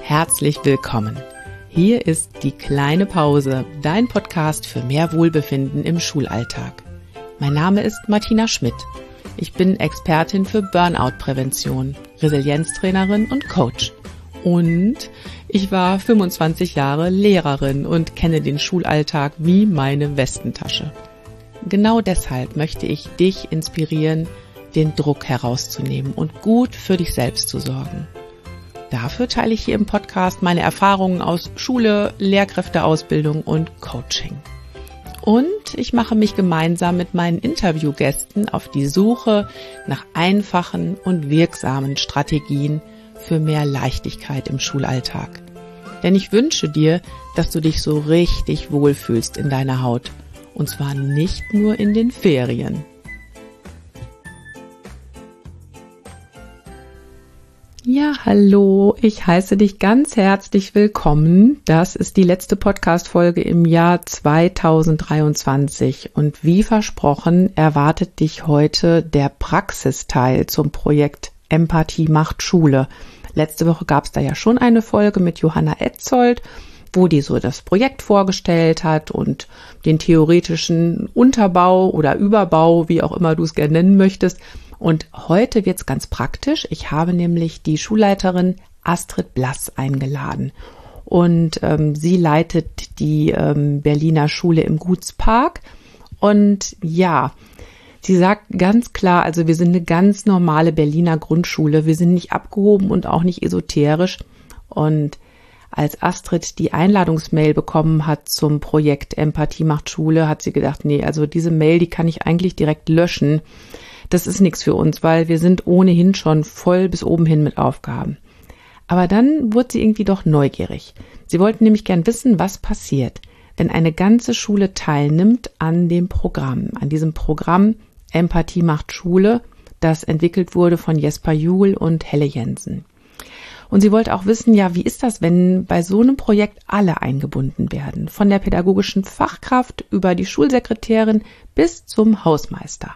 Herzlich willkommen. Hier ist die kleine Pause, dein Podcast für mehr Wohlbefinden im Schulalltag. Mein Name ist Martina Schmidt. Ich bin Expertin für Burnout-Prävention, Resilienztrainerin und Coach. Und ich war 25 Jahre Lehrerin und kenne den Schulalltag wie meine Westentasche. Genau deshalb möchte ich dich inspirieren, den Druck herauszunehmen und gut für dich selbst zu sorgen. Dafür teile ich hier im Podcast meine Erfahrungen aus Schule, Lehrkräfteausbildung und Coaching. Und ich mache mich gemeinsam mit meinen Interviewgästen auf die Suche nach einfachen und wirksamen Strategien für mehr Leichtigkeit im Schulalltag. Denn ich wünsche dir, dass du dich so richtig wohlfühlst in deiner Haut. Und zwar nicht nur in den Ferien. Ja, hallo, ich heiße dich ganz herzlich willkommen. Das ist die letzte Podcast-Folge im Jahr 2023 und wie versprochen erwartet dich heute der Praxisteil zum Projekt Empathie macht Schule. Letzte Woche gab es da ja schon eine Folge mit Johanna Etzold, wo die so das Projekt vorgestellt hat und den theoretischen Unterbau oder Überbau, wie auch immer du es gerne nennen möchtest. Und heute wird's ganz praktisch. Ich habe nämlich die Schulleiterin Astrid Blass eingeladen. Und sie leitet die Berliner Schule im Gutspark. Und ja, sie sagt ganz klar, also wir sind eine ganz normale Berliner Grundschule. Wir sind nicht abgehoben und auch nicht esoterisch. Und als Astrid die Einladungsmail bekommen hat zum Projekt Empathie macht Schule, hat sie gedacht, nee, also diese Mail, die kann ich eigentlich direkt löschen. Das ist nichts für uns, weil wir sind ohnehin schon voll bis oben hin mit Aufgaben. Aber dann wurde sie irgendwie doch neugierig. Sie wollten nämlich gern wissen, was passiert, wenn eine ganze Schule teilnimmt an dem Programm, an diesem Programm Empathie macht Schule, das entwickelt wurde von Jesper Juhl und Helle Jensen. Und sie wollte auch wissen, ja, wie ist das, wenn bei so einem Projekt alle eingebunden werden, von der pädagogischen Fachkraft über die Schulsekretärin bis zum Hausmeister.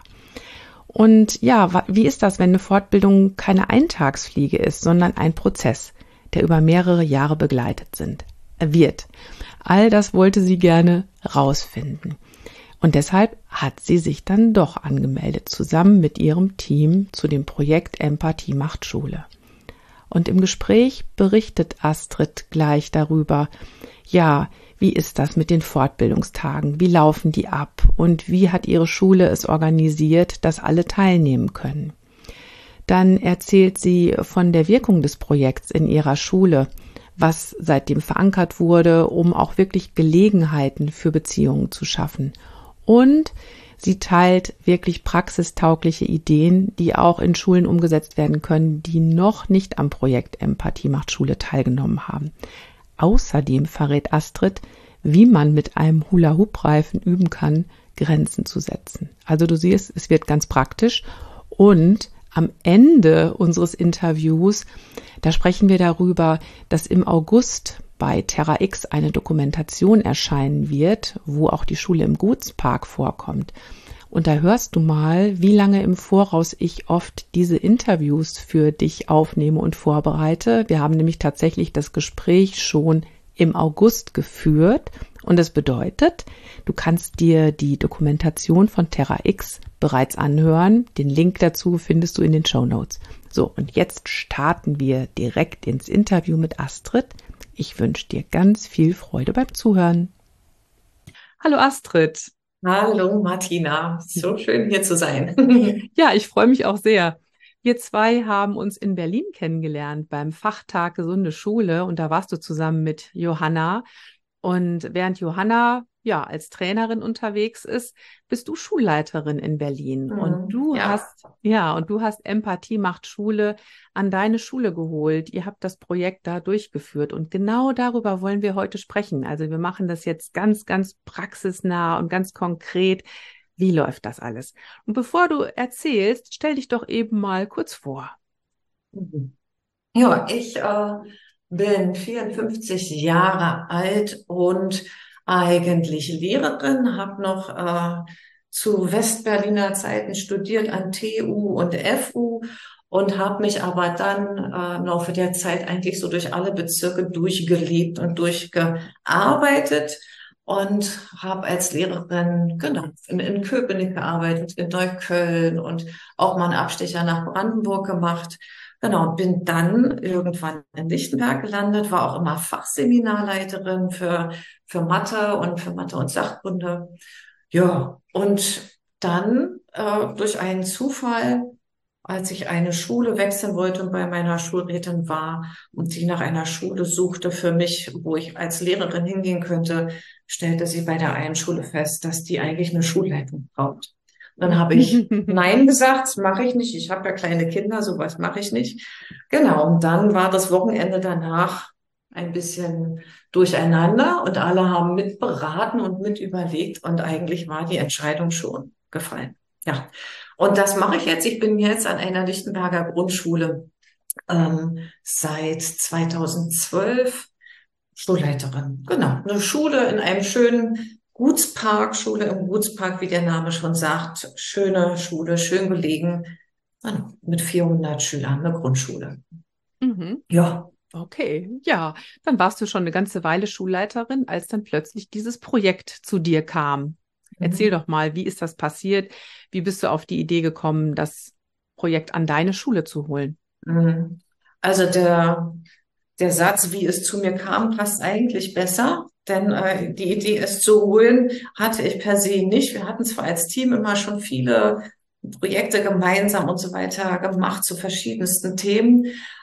Und ja, wie ist das, wenn eine Fortbildung keine Eintagsfliege ist, sondern ein Prozess, der über mehrere Jahre begleitet wird? All das wollte sie gerne rausfinden. Und deshalb hat sie sich dann doch angemeldet, zusammen mit ihrem Team zu dem Projekt Empathie macht Schule. Und im Gespräch berichtet Astrid gleich darüber, ja, wie ist das mit den Fortbildungstagen? Wie laufen die ab? Und wie hat ihre Schule es organisiert, dass alle teilnehmen können? Dann erzählt sie von der Wirkung des Projekts in ihrer Schule, was seitdem verankert wurde, um auch wirklich Gelegenheiten für Beziehungen zu schaffen. Und sie teilt wirklich praxistaugliche Ideen, die auch in Schulen umgesetzt werden können, die noch nicht am Projekt Empathie macht Schule teilgenommen haben. Außerdem verrät Astrid, wie man mit einem Hula-Hoop-Reifen üben kann, Grenzen zu setzen. Also du siehst, es wird ganz praktisch. Und am Ende unseres Interviews, da sprechen wir darüber, dass im August bei Terra X eine Dokumentation erscheinen wird, wo auch die Schule im Gutspark vorkommt. Und da hörst du mal, wie lange im Voraus ich oft diese Interviews für dich aufnehme und vorbereite. Wir haben nämlich tatsächlich das Gespräch schon im August geführt. Und das bedeutet, du kannst dir die Dokumentation von Terra X bereits anhören. Den Link dazu findest du in den Shownotes. So, und jetzt starten wir direkt ins Interview mit Astrid. Ich wünsche dir ganz viel Freude beim Zuhören. Hallo Astrid. Hallo Martina, so schön hier zu sein. Ja, ich freue mich auch sehr. Wir zwei haben uns in Berlin kennengelernt beim Fachtag Gesunde Schule und da warst du zusammen mit Johanna. Und während Johanna ja als Trainerin unterwegs ist, bist du Schulleiterin in Berlin. Und du hast Empathie macht Schule an deine Schule geholt. Ihr habt das Projekt da durchgeführt und genau darüber wollen wir heute sprechen. Also wir machen das jetzt ganz, ganz praxisnah und ganz konkret. Wie läuft das alles? Und bevor du erzählst, stell dich doch eben mal kurz vor. Ja, ich bin 54 Jahre alt und eigentlich Lehrerin, habe noch zu Westberliner Zeiten studiert an TU und FU und habe mich aber dann im Laufe der Zeit eigentlich so durch alle Bezirke durchgelebt und durchgearbeitet und habe als Lehrerin genau in Köpenick gearbeitet, in Neukölln und auch mal einen Abstecher nach Brandenburg gemacht. Genau, und bin dann irgendwann in Lichtenberg gelandet, war auch immer Fachseminarleiterin für Mathe und Sachkunde. Ja, und dann durch einen Zufall, als ich eine Schule wechseln wollte und bei meiner Schulrätin war und sie nach einer Schule suchte für mich, wo ich als Lehrerin hingehen könnte, stellte sie bei der einen Schule fest, dass die eigentlich eine Schulleitung braucht. Dann habe ich Nein gesagt, das mache ich nicht. Ich habe ja kleine Kinder, sowas mache ich nicht. Genau, und dann war das Wochenende danach ein bisschen durcheinander und alle haben mit beraten und mit überlegt und eigentlich war die Entscheidung schon gefallen. Ja, und das mache ich jetzt. Ich bin jetzt an einer Lichtenberger Grundschule seit 2012 Schulleiterin. Genau, eine Schule in einem schönen Gutspark, Schule im Gutspark, wie der Name schon sagt. Schöne Schule, schön gelegen, mit 400 Schülern, eine Grundschule. Mhm. Ja. Okay, ja, dann warst du schon eine ganze Weile Schulleiterin, als dann plötzlich dieses Projekt zu dir kam. Erzähl doch mal, wie ist das passiert? Wie bist du auf die Idee gekommen, das Projekt an deine Schule zu holen? Mhm. Also der Satz, wie es zu mir kam, passt eigentlich besser, denn die Idee, es zu holen, hatte ich per se nicht. Wir hatten zwar als Team immer schon viele Projekte gemeinsam und so weiter gemacht zu verschiedensten Themen,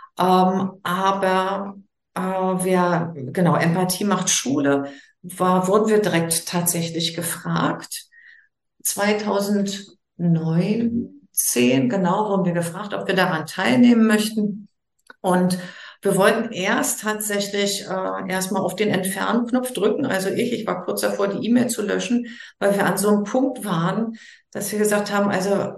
aber genau, Empathie macht Schule, wurden wir direkt tatsächlich gefragt. 2019, genau, wurden wir gefragt, ob wir daran teilnehmen möchten. Und wir wollten erst tatsächlich erstmal auf den Entfernen-Knopf drücken. Also ich war kurz davor, die E-Mail zu löschen, weil wir an so einem Punkt waren, dass wir gesagt haben, also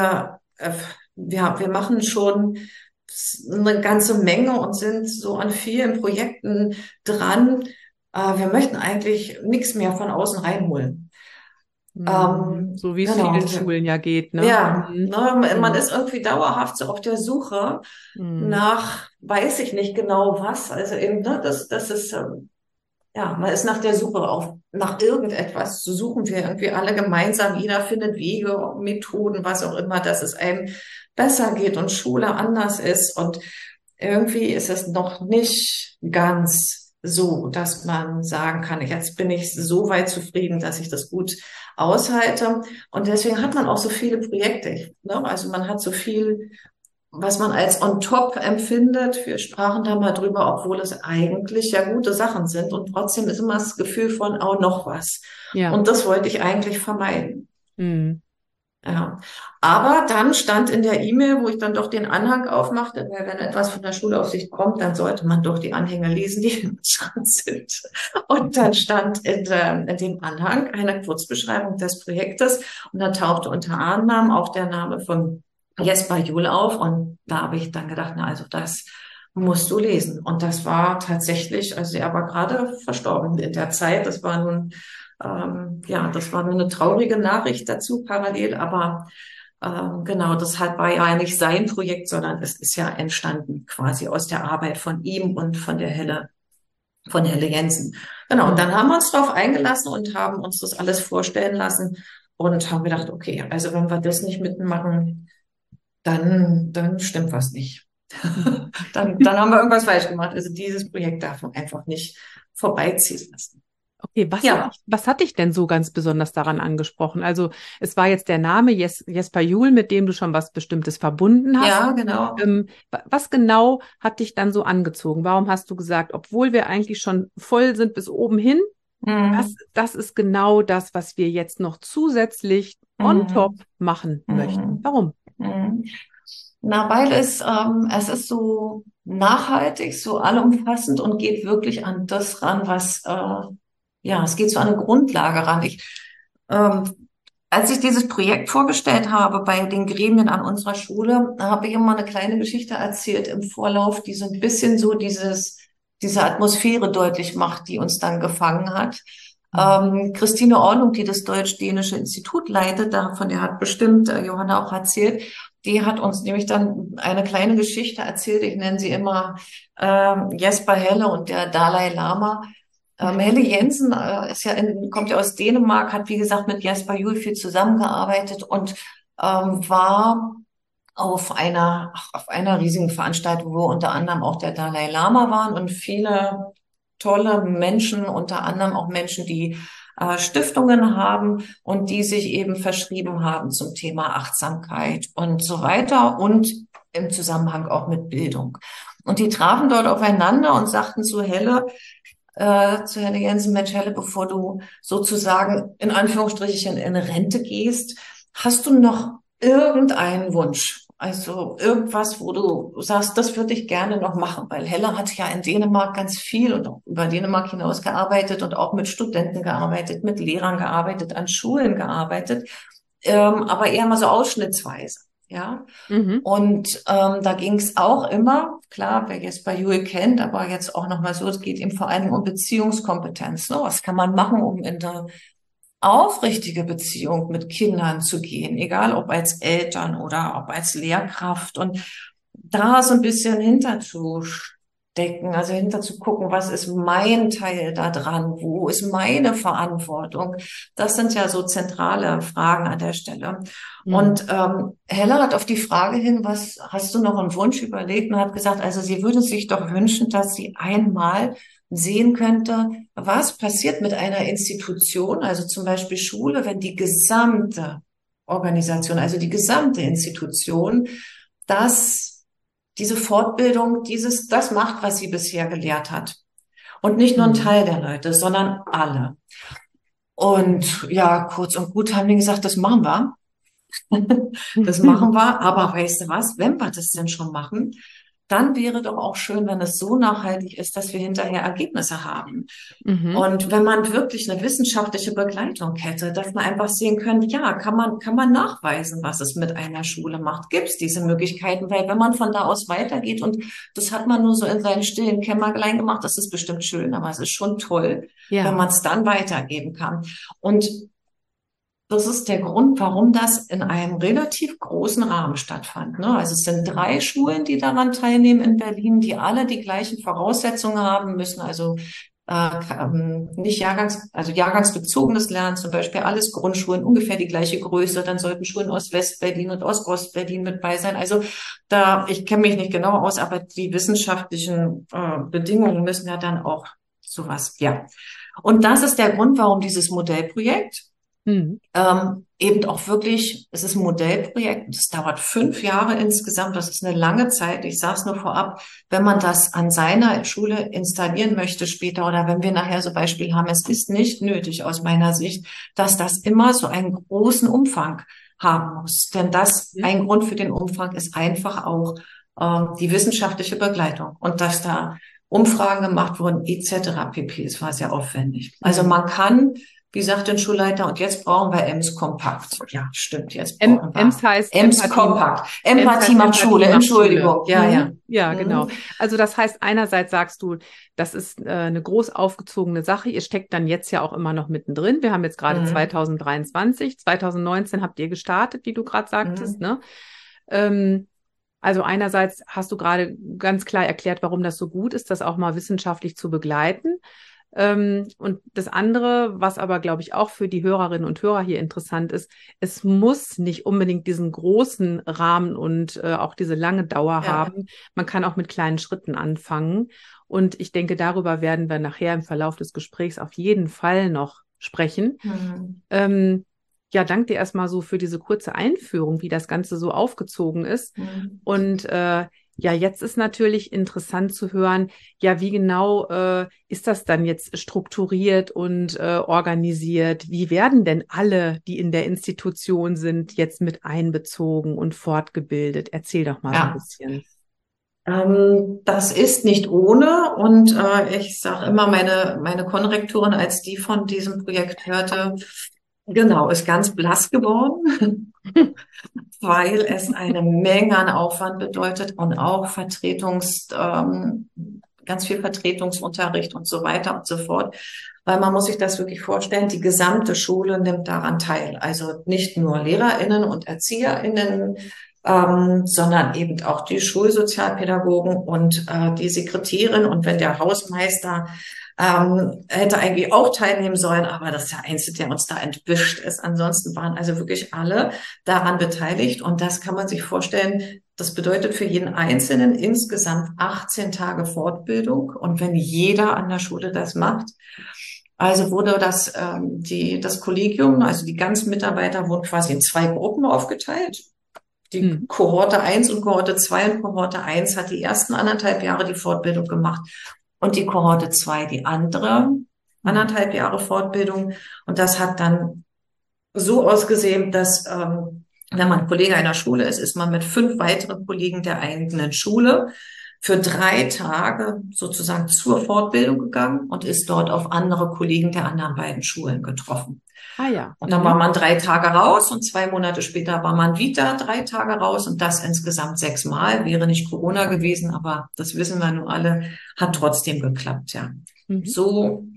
wir machen schon eine ganze Menge und sind so an vielen Projekten dran. Wir möchten eigentlich nichts mehr von außen reinholen. So wie es Genau. vielen Schulen ja geht, ne? Ja, ne, man Mhm. ist irgendwie dauerhaft so auf der Suche Mhm. nach, weiß ich nicht genau was. Also eben, ne, das ist, ja, man ist nach der Suche nach irgendetwas. So suchen wir irgendwie alle gemeinsam. Jeder findet Wege, Methoden, was auch immer, dass es einem besser geht und Schule anders ist. Und irgendwie ist es noch nicht ganz so, dass man sagen kann, jetzt bin ich so weit zufrieden, dass ich das gut aushalte. Und deswegen hat man auch so viele Projekte. Ne? Also man hat so viel, was man als on top empfindet. Wir sprachen da mal drüber, obwohl es eigentlich ja gute Sachen sind. Und trotzdem ist immer das Gefühl von, oh, noch was. Ja. Und das wollte ich eigentlich vermeiden. Mhm. Ja, aber dann stand in der E-Mail, wo ich dann doch den Anhang aufmachte, weil wenn etwas von der Schulaufsicht kommt, dann sollte man doch die Anhänge lesen, die im Schrank sind. Und dann stand in dem Anhang eine Kurzbeschreibung des Projektes und da tauchte unter anderem auch der Name von Jesper Juhl auf und da habe ich dann gedacht, na also das musst du lesen. Und das war tatsächlich, also er war gerade verstorben in der Zeit, das war nun ja, das war nur eine traurige Nachricht dazu parallel, aber genau, war ja nicht sein Projekt, sondern es ist ja entstanden quasi aus der Arbeit von ihm und von Helle Jensen. Genau, und dann haben wir uns darauf eingelassen und haben uns das alles vorstellen lassen und haben gedacht, okay, also wenn wir das nicht mitmachen, dann stimmt was nicht. Dann haben wir irgendwas falsch gemacht. Also dieses Projekt darf man einfach nicht vorbeiziehen lassen. Okay, Ja. was hat dich denn so ganz besonders daran angesprochen? Also es war jetzt der Name Jesper Juhl, mit dem du schon was Bestimmtes verbunden hast. Ja, genau. Was genau hat dich dann so angezogen? Warum hast du gesagt, obwohl wir eigentlich schon voll sind bis oben hin, Mhm. das ist genau das, was wir jetzt noch zusätzlich on top Mhm. machen möchten? Mhm. Warum? Mhm. Na, weil es ist so nachhaltig, so allumfassend und geht wirklich an das ran, ja, es geht so an eine Grundlage ran. Ähm, als ich dieses Projekt vorgestellt habe bei den Gremien an unserer Schule, habe ich immer eine kleine Geschichte erzählt im Vorlauf, die so ein bisschen so diese Atmosphäre deutlich macht, die uns dann gefangen hat. Christine Orlung, die das Deutsch-Dänische Institut leitet, von der hat bestimmt Johanna auch erzählt, die hat uns nämlich dann eine kleine Geschichte erzählt. Ich nenne sie immer Jesper Helle und der Dalai Lama. Helle Jensen kommt ja aus Dänemark, hat wie gesagt mit Jesper Juhl viel zusammengearbeitet und war auf einer riesigen Veranstaltung, wo unter anderem auch der Dalai Lama waren und viele tolle Menschen, unter anderem auch Menschen, die Stiftungen haben und die sich eben verschrieben haben zum Thema Achtsamkeit und so weiter und im Zusammenhang auch mit Bildung. Und die trafen dort aufeinander und sagten zu Helle Jensen, Mensch, Helle, bevor du sozusagen in Anführungsstrichen in Rente gehst, hast du noch irgendeinen Wunsch? Also irgendwas, wo du sagst, das würde ich gerne noch machen, weil Helle hat ja in Dänemark ganz viel und auch über Dänemark hinaus gearbeitet und auch mit Studenten gearbeitet, mit Lehrern gearbeitet, an Schulen gearbeitet, aber eher mal so ausschnittsweise, ja. Mhm. Und da ging es auch immer, klar, wer jetzt bei Juhl kennt, aber jetzt auch nochmal so, es geht eben vor allem um Beziehungskompetenz. Ne? Was kann man machen, um in eine aufrichtige Beziehung mit Kindern zu gehen, egal ob als Eltern oder ob als Lehrkraft und da so ein bisschen hinterzustecken, also hinter zu gucken, was ist mein Teil da dran, wo ist meine Verantwortung? Das sind ja so zentrale Fragen an der Stelle. Und Helle hat auf die Frage hin, was hast du noch einen Wunsch überlegt und hat gesagt, also sie würde sich doch wünschen, dass sie einmal sehen könnte, was passiert mit einer Institution, also zum Beispiel Schule, wenn die gesamte Organisation, also die gesamte Institution, diese Fortbildung, das macht, was sie bisher gelehrt hat. Und nicht nur ein Teil der Leute, sondern alle. Und ja, kurz und gut haben die gesagt, das machen wir. Das machen wir. Aber weißt du was, wenn wir das denn schon machen, dann wäre doch auch schön, wenn es so nachhaltig ist, dass wir hinterher Ergebnisse haben. Und wenn man wirklich eine wissenschaftliche Begleitung hätte, dass man einfach sehen könnte, ja, kann man nachweisen, was es mit einer Schule macht? Gibt es diese Möglichkeiten? Weil wenn man von da aus weitergeht und das hat man nur so in seinen stillen Kämmerlein gemacht, das ist bestimmt schön, aber es ist schon toll, wenn man es dann weitergeben kann. Und das ist der Grund, warum das in einem relativ großen Rahmen stattfand. Ne? Also es sind 3 Schulen, die daran teilnehmen in Berlin, die alle die gleichen Voraussetzungen haben müssen. Also nicht jahrgangsbezogenes Lernen, zum Beispiel alles Grundschulen, ungefähr die gleiche Größe. Dann sollten Schulen aus West-Berlin und aus Ost-Berlin mit bei sein. Also ich kenne mich nicht genau aus, aber die wissenschaftlichen Bedingungen müssen ja dann auch sowas, ja. Und das ist der Grund, warum dieses Modellprojekt eben auch wirklich, es ist ein Modellprojekt, das dauert 5 Jahre insgesamt, das ist eine lange Zeit. Ich sage es nur vorab, wenn man das an seiner Schule installieren möchte später oder wenn wir nachher so Beispiel haben, es ist nicht nötig aus meiner Sicht, dass das immer so einen großen Umfang haben muss. Denn ein Grund für den Umfang ist einfach auch die wissenschaftliche Begleitung und dass da Umfragen gemacht wurden etc. pp. Es war sehr aufwendig. Also man kann, wie sagt der Schulleiter, und jetzt brauchen wir EMS kompakt. Ja, stimmt, jetzt brauchen wir EMS heißt EMS kompakt. Empathie macht Schule, Entschuldigung. Ja, genau. Also das heißt, einerseits sagst du, das ist eine groß aufgezogene Sache. Ihr steckt dann jetzt ja auch immer noch mittendrin. Wir haben jetzt gerade 2023, 2019 habt ihr gestartet, wie du gerade sagtest, ne? Also einerseits hast du gerade ganz klar erklärt, warum das so gut ist, das auch mal wissenschaftlich zu begleiten. Und das andere, was aber, glaube ich, auch für die Hörerinnen und Hörer hier interessant ist, es muss nicht unbedingt diesen großen Rahmen und auch diese lange Dauer haben. Man kann auch mit kleinen Schritten anfangen. Und ich denke, darüber werden wir nachher im Verlauf des Gesprächs auf jeden Fall noch sprechen. Ja, danke dir erstmal so für diese kurze Einführung, wie das Ganze so aufgezogen ist. Und ja, jetzt ist natürlich interessant zu hören, ja, wie genau ist das dann jetzt strukturiert und organisiert? Wie werden denn alle, die in der Institution sind, jetzt mit einbezogen und fortgebildet? Erzähl doch mal so ein bisschen. Das ist nicht ohne und ich sage immer, meine Konrektorin, als die von diesem Projekt hörte, genau, ist ganz blass geworden, weil es eine Menge an Aufwand bedeutet und auch ganz viel Vertretungsunterricht und so weiter und so fort. Weil man muss sich das wirklich vorstellen, die gesamte Schule nimmt daran teil. Also nicht nur LehrerInnen und ErzieherInnen, sondern eben auch die Schulsozialpädagogen und die Sekretärin. Und wenn der Hausmeister hätte eigentlich auch teilnehmen sollen, aber das ist der Einzige, der uns da entwischt ist. Ansonsten waren also wirklich alle daran beteiligt. Und das kann man sich vorstellen, das bedeutet für jeden Einzelnen insgesamt 18 Tage Fortbildung. Und wenn jeder an der Schule das macht, also wurde das Kollegium, also die ganzen Mitarbeiter wurden quasi in 2 Gruppen aufgeteilt. Die Kohorte 1 und Kohorte 2, und Kohorte 1 hat die ersten 1,5 Jahre die Fortbildung gemacht und die Kohorte 2 die andere 1,5 Jahre Fortbildung. Und das hat dann so ausgesehen, dass wenn man Kollege einer Schule ist, ist man mit 5 weiteren Kollegen der eigenen Schule für 3 Tage sozusagen zur Fortbildung gegangen und ist dort auf andere Kollegen der anderen beiden Schulen getroffen. Ah ja. Und dann war man 3 Tage raus und 2 Monate später war man wieder 3 Tage raus und das insgesamt 6 Mal. Wäre nicht Corona gewesen, aber das wissen wir nun alle, hat trotzdem geklappt, ja. So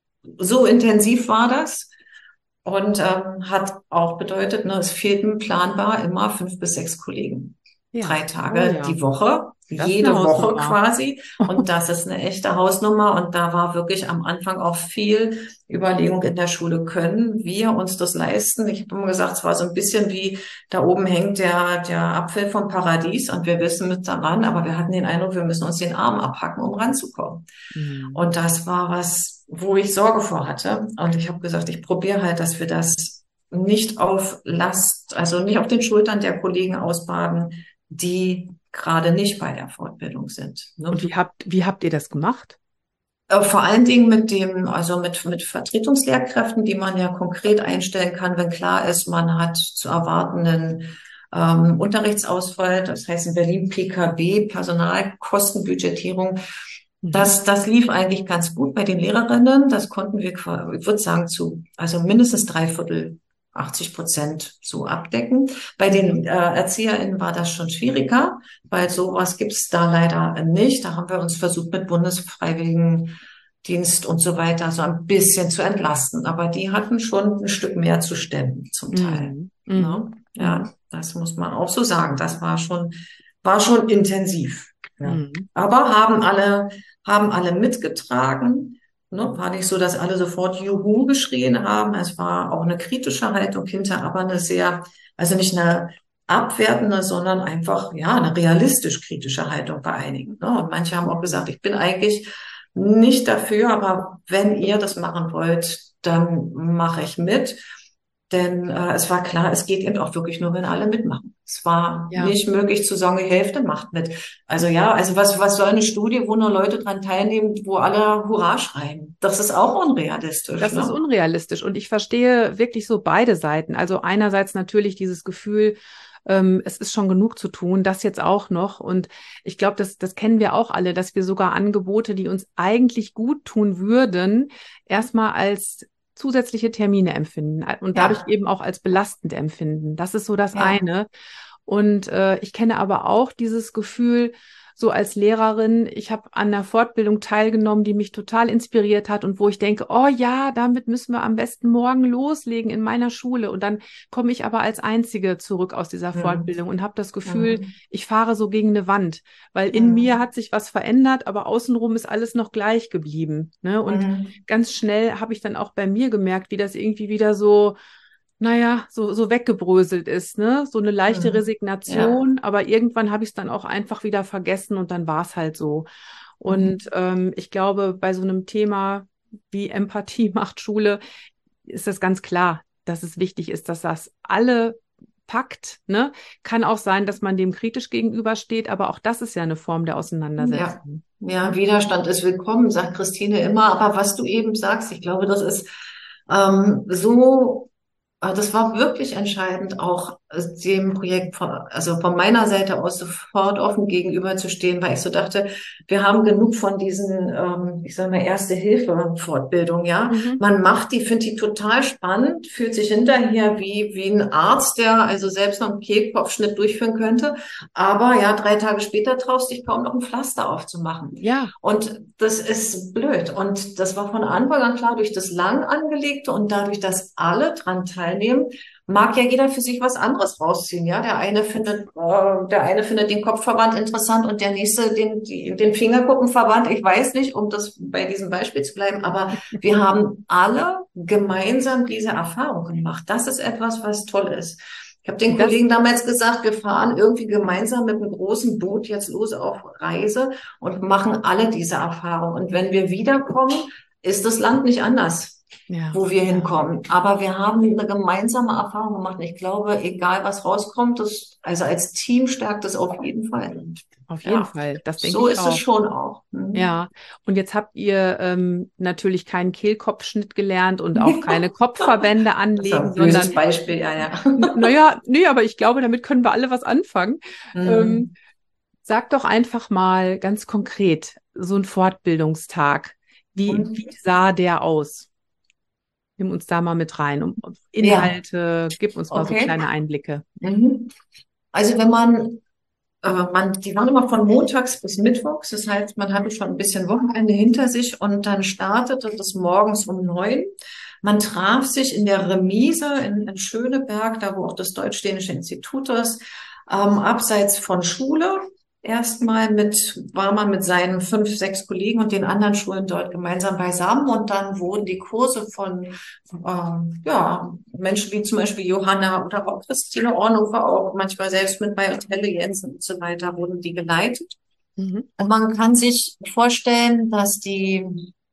intensiv war das und hat auch bedeutet, es fehlten planbar immer 5 bis 6 Kollegen. Ja. 3 Tage die Woche, Das ist jede eine Woche Hausnummer. quasi. Und das ist eine echte Hausnummer. Und da war wirklich am Anfang auch viel Überlegung in der Schule, können wir uns das leisten? Ich habe immer gesagt, es war so ein bisschen wie, da oben hängt der Apfel vom Paradies und wir wissen mit daran, aber wir hatten den Eindruck, wir müssen uns den Arm abhacken, um ranzukommen. Und das war was, wo ich Sorge vor hatte. Und ich habe gesagt, ich probiere halt, dass wir das nicht auf Last, also nicht auf den Schultern der Kollegen ausbaden, die gerade nicht bei der Fortbildung sind. Ne? Und wie habt ihr das gemacht? Vor allen Dingen mit Vertretungslehrkräften, die man ja konkret einstellen kann, wenn klar ist, man hat zu erwartenden Unterrichtsausfall, das heißt in Berlin PKB, Personalkostenbudgetierung. Das lief eigentlich ganz gut bei den Lehrerinnen. Das konnten wir, ich würde sagen, also mindestens 3/4, 80% so abdecken. Bei den ErzieherInnen war das schon schwieriger, weil sowas gibt's da leider nicht. Da haben wir uns versucht, mit Bundesfreiwilligendienst und so weiter so ein bisschen zu entlasten. Aber die hatten schon ein Stück mehr zu stemmen, zum Teil. Ne? Ja, das muss man auch so sagen. Das war schon intensiv. Ja. Aber haben alle mitgetragen. Ne, war nicht so, dass alle sofort Juhu geschrien haben. Es war auch eine kritische Haltung hinter, aber also nicht eine abwertende, sondern einfach, eine realistisch kritische Haltung bei einigen. Ne? Und manche haben auch gesagt, ich bin eigentlich nicht dafür, aber wenn ihr das machen wollt, dann mache ich mit. Denn es war klar, es geht eben auch wirklich nur, wenn alle mitmachen. Es war nicht möglich zu sagen, die Hälfte macht mit. Also was soll eine Studie, wo nur Leute dran teilnehmen, wo alle Hurra schreien? Das ist auch unrealistisch. Das ist unrealistisch. Und ich verstehe wirklich so beide Seiten. Also einerseits natürlich dieses Gefühl, es ist schon genug zu tun, das jetzt auch noch. Und ich glaube, das kennen wir auch alle, dass wir sogar Angebote, die uns eigentlich gut tun würden, erstmal als zusätzliche Termine empfinden und dadurch eben auch als belastend empfinden. Das ist so das eine. Und ich kenne aber auch dieses Gefühl, so als Lehrerin, ich habe an einer Fortbildung teilgenommen, die mich total inspiriert hat und wo ich denke, oh ja, damit müssen wir am besten morgen loslegen in meiner Schule. Und dann komme ich aber als Einzige zurück aus dieser Fortbildung und habe das Gefühl, ich fahre so gegen eine Wand, weil in mir hat sich was verändert, aber außenrum ist alles noch gleich geblieben. Ne? Und ganz schnell habe ich dann auch bei mir gemerkt, wie das irgendwie wieder so so weggebröselt ist, ne? So eine leichte Resignation, aber irgendwann habe ich es dann auch einfach wieder vergessen und dann war es halt so. Und ich glaube, bei so einem Thema wie Empathie macht Schule, ist das ganz klar, dass es wichtig ist, dass das alle packt, ne? Kann auch sein, dass man dem kritisch gegenübersteht, aber auch das ist ja eine Form der Auseinandersetzung. Ja, Widerstand ist willkommen, sagt Christine immer. Aber was du eben sagst, ich glaube, das ist das war wirklich entscheidend, auch dem Projekt von meiner Seite aus sofort offen gegenüber zu stehen, weil ich so dachte, wir haben genug von diesen, ich sage mal, Erste-Hilfe-Fortbildung, ja. Man macht die, findet die total spannend, fühlt sich hinterher wie ein Arzt, der also selbst noch einen Kehlkopfschnitt durchführen könnte. Aber 3 Tage später traust dich kaum noch ein Pflaster aufzumachen. Ja. Und das ist blöd. Und das war von Anfang an klar, durch das lang angelegte und dadurch, dass alle dran teilnehmen, teilnehmen, mag ja jeder für sich was anderes rausziehen. Ja, der eine findet den Kopfverband interessant und der nächste den Fingerkuppenverband. Ich weiß nicht, um das bei diesem Beispiel zu bleiben, aber wir haben alle gemeinsam diese Erfahrung gemacht. Das ist etwas, was toll ist. Ich habe den Kollegen damals gesagt, wir fahren irgendwie gemeinsam mit einem großen Boot jetzt los auf Reise und machen alle diese Erfahrung. Und wenn wir wiederkommen, ist das Land nicht anders, wo wir hinkommen. Aber wir haben eine gemeinsame Erfahrung gemacht. Und ich glaube, egal was rauskommt, also als Team stärkt es auf jeden Fall. Auf jeden Fall, das denke so ich ist auch. es schon auch. Ja, und jetzt habt ihr natürlich keinen Kehlkopfschnitt gelernt und auch keine Kopfverbände anlegen, Das ist ein böses Beispiel, ja. Naja, nee, aber ich glaube, damit können wir alle was anfangen. Sag doch einfach mal ganz konkret, so ein Fortbildungstag, wie sah der aus? Nimm uns da mal mit rein. Inhalte, gib uns mal so kleine Einblicke. Also wenn die waren immer von montags bis mittwochs, das heißt, man hatte schon ein bisschen Wochenende hinter sich und dann startete das morgens um 9. Man traf sich in der Remise in Schöneberg, da wo auch das Deutsch-Dänische Institut ist, abseits von Schule. Erstmal war man mit seinen 5, 6 Kollegen und den anderen Schulen dort gemeinsam beisammen und dann wurden die Kurse von Menschen wie zum Beispiel Johanna oder auch Christine Ornhofer, auch manchmal selbst mit bei Otelle Jensen und so weiter, wurden die geleitet. Und man kann sich vorstellen, dass diese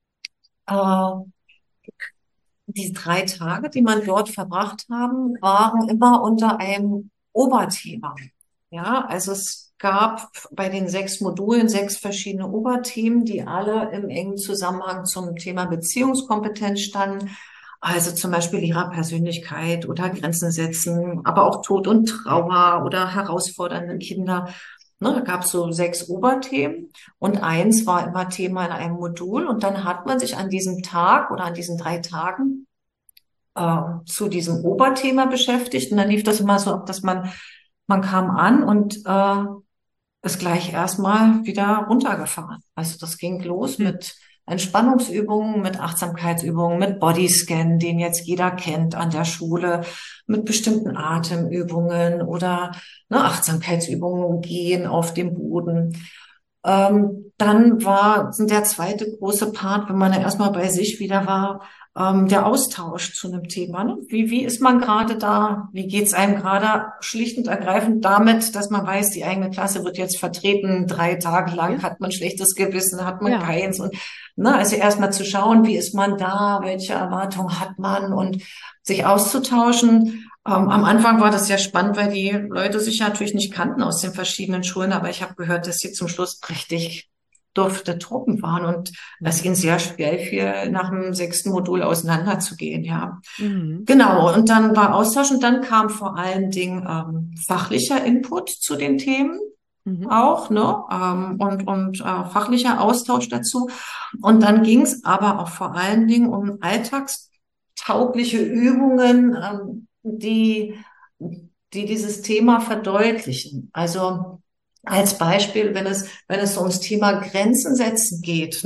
3 Tage, die man dort verbracht haben, waren immer unter einem Oberthema. Ja, also es gab bei den 6 Modulen 6 verschiedene Oberthemen, die alle im engen Zusammenhang zum Thema Beziehungskompetenz standen. Also zum Beispiel Lehrerpersönlichkeit oder Grenzen setzen, aber auch Tod und Trauer oder herausfordernde Kinder. Da gab es so 6 Oberthemen und eins war immer Thema in einem Modul. Und dann hat man sich an diesem Tag oder an diesen 3 Tagen zu diesem Oberthema beschäftigt. Und dann lief das immer so ab, dass man kam an und ist gleich erstmal wieder runtergefahren. Also das ging los mit Entspannungsübungen, mit Achtsamkeitsübungen, mit Bodyscan, den jetzt jeder kennt an der Schule, mit bestimmten Atemübungen oder Achtsamkeitsübungen, gehen auf dem Boden. Dann der zweite große Part, wenn man ja erstmal bei sich wieder war, der Austausch zu einem Thema. Ne? Wie ist man gerade da? Wie geht's einem gerade schlicht und ergreifend damit, dass man weiß, die eigene Klasse wird jetzt vertreten, 3 Tage lang hat man schlechtes Gewissen, hat man keins und also erstmal zu schauen, wie ist man da, welche Erwartungen hat man und sich auszutauschen. Am Anfang war das sehr spannend, weil die Leute sich natürlich nicht kannten aus den verschiedenen Schulen, aber ich habe gehört, dass sie zum Schluss richtig dufte Truppen waren und es ihnen sehr schwer fiel, nach dem 6. Modul auseinanderzugehen, ja. Genau, und dann war Austausch und dann kam vor allen Dingen fachlicher Input zu den Themen auch, und fachlicher Austausch dazu. Und dann ging es aber auch vor allen Dingen um alltagstaugliche Übungen, die dieses Thema verdeutlichen. Also als Beispiel, wenn es so ums Thema Grenzen setzen geht,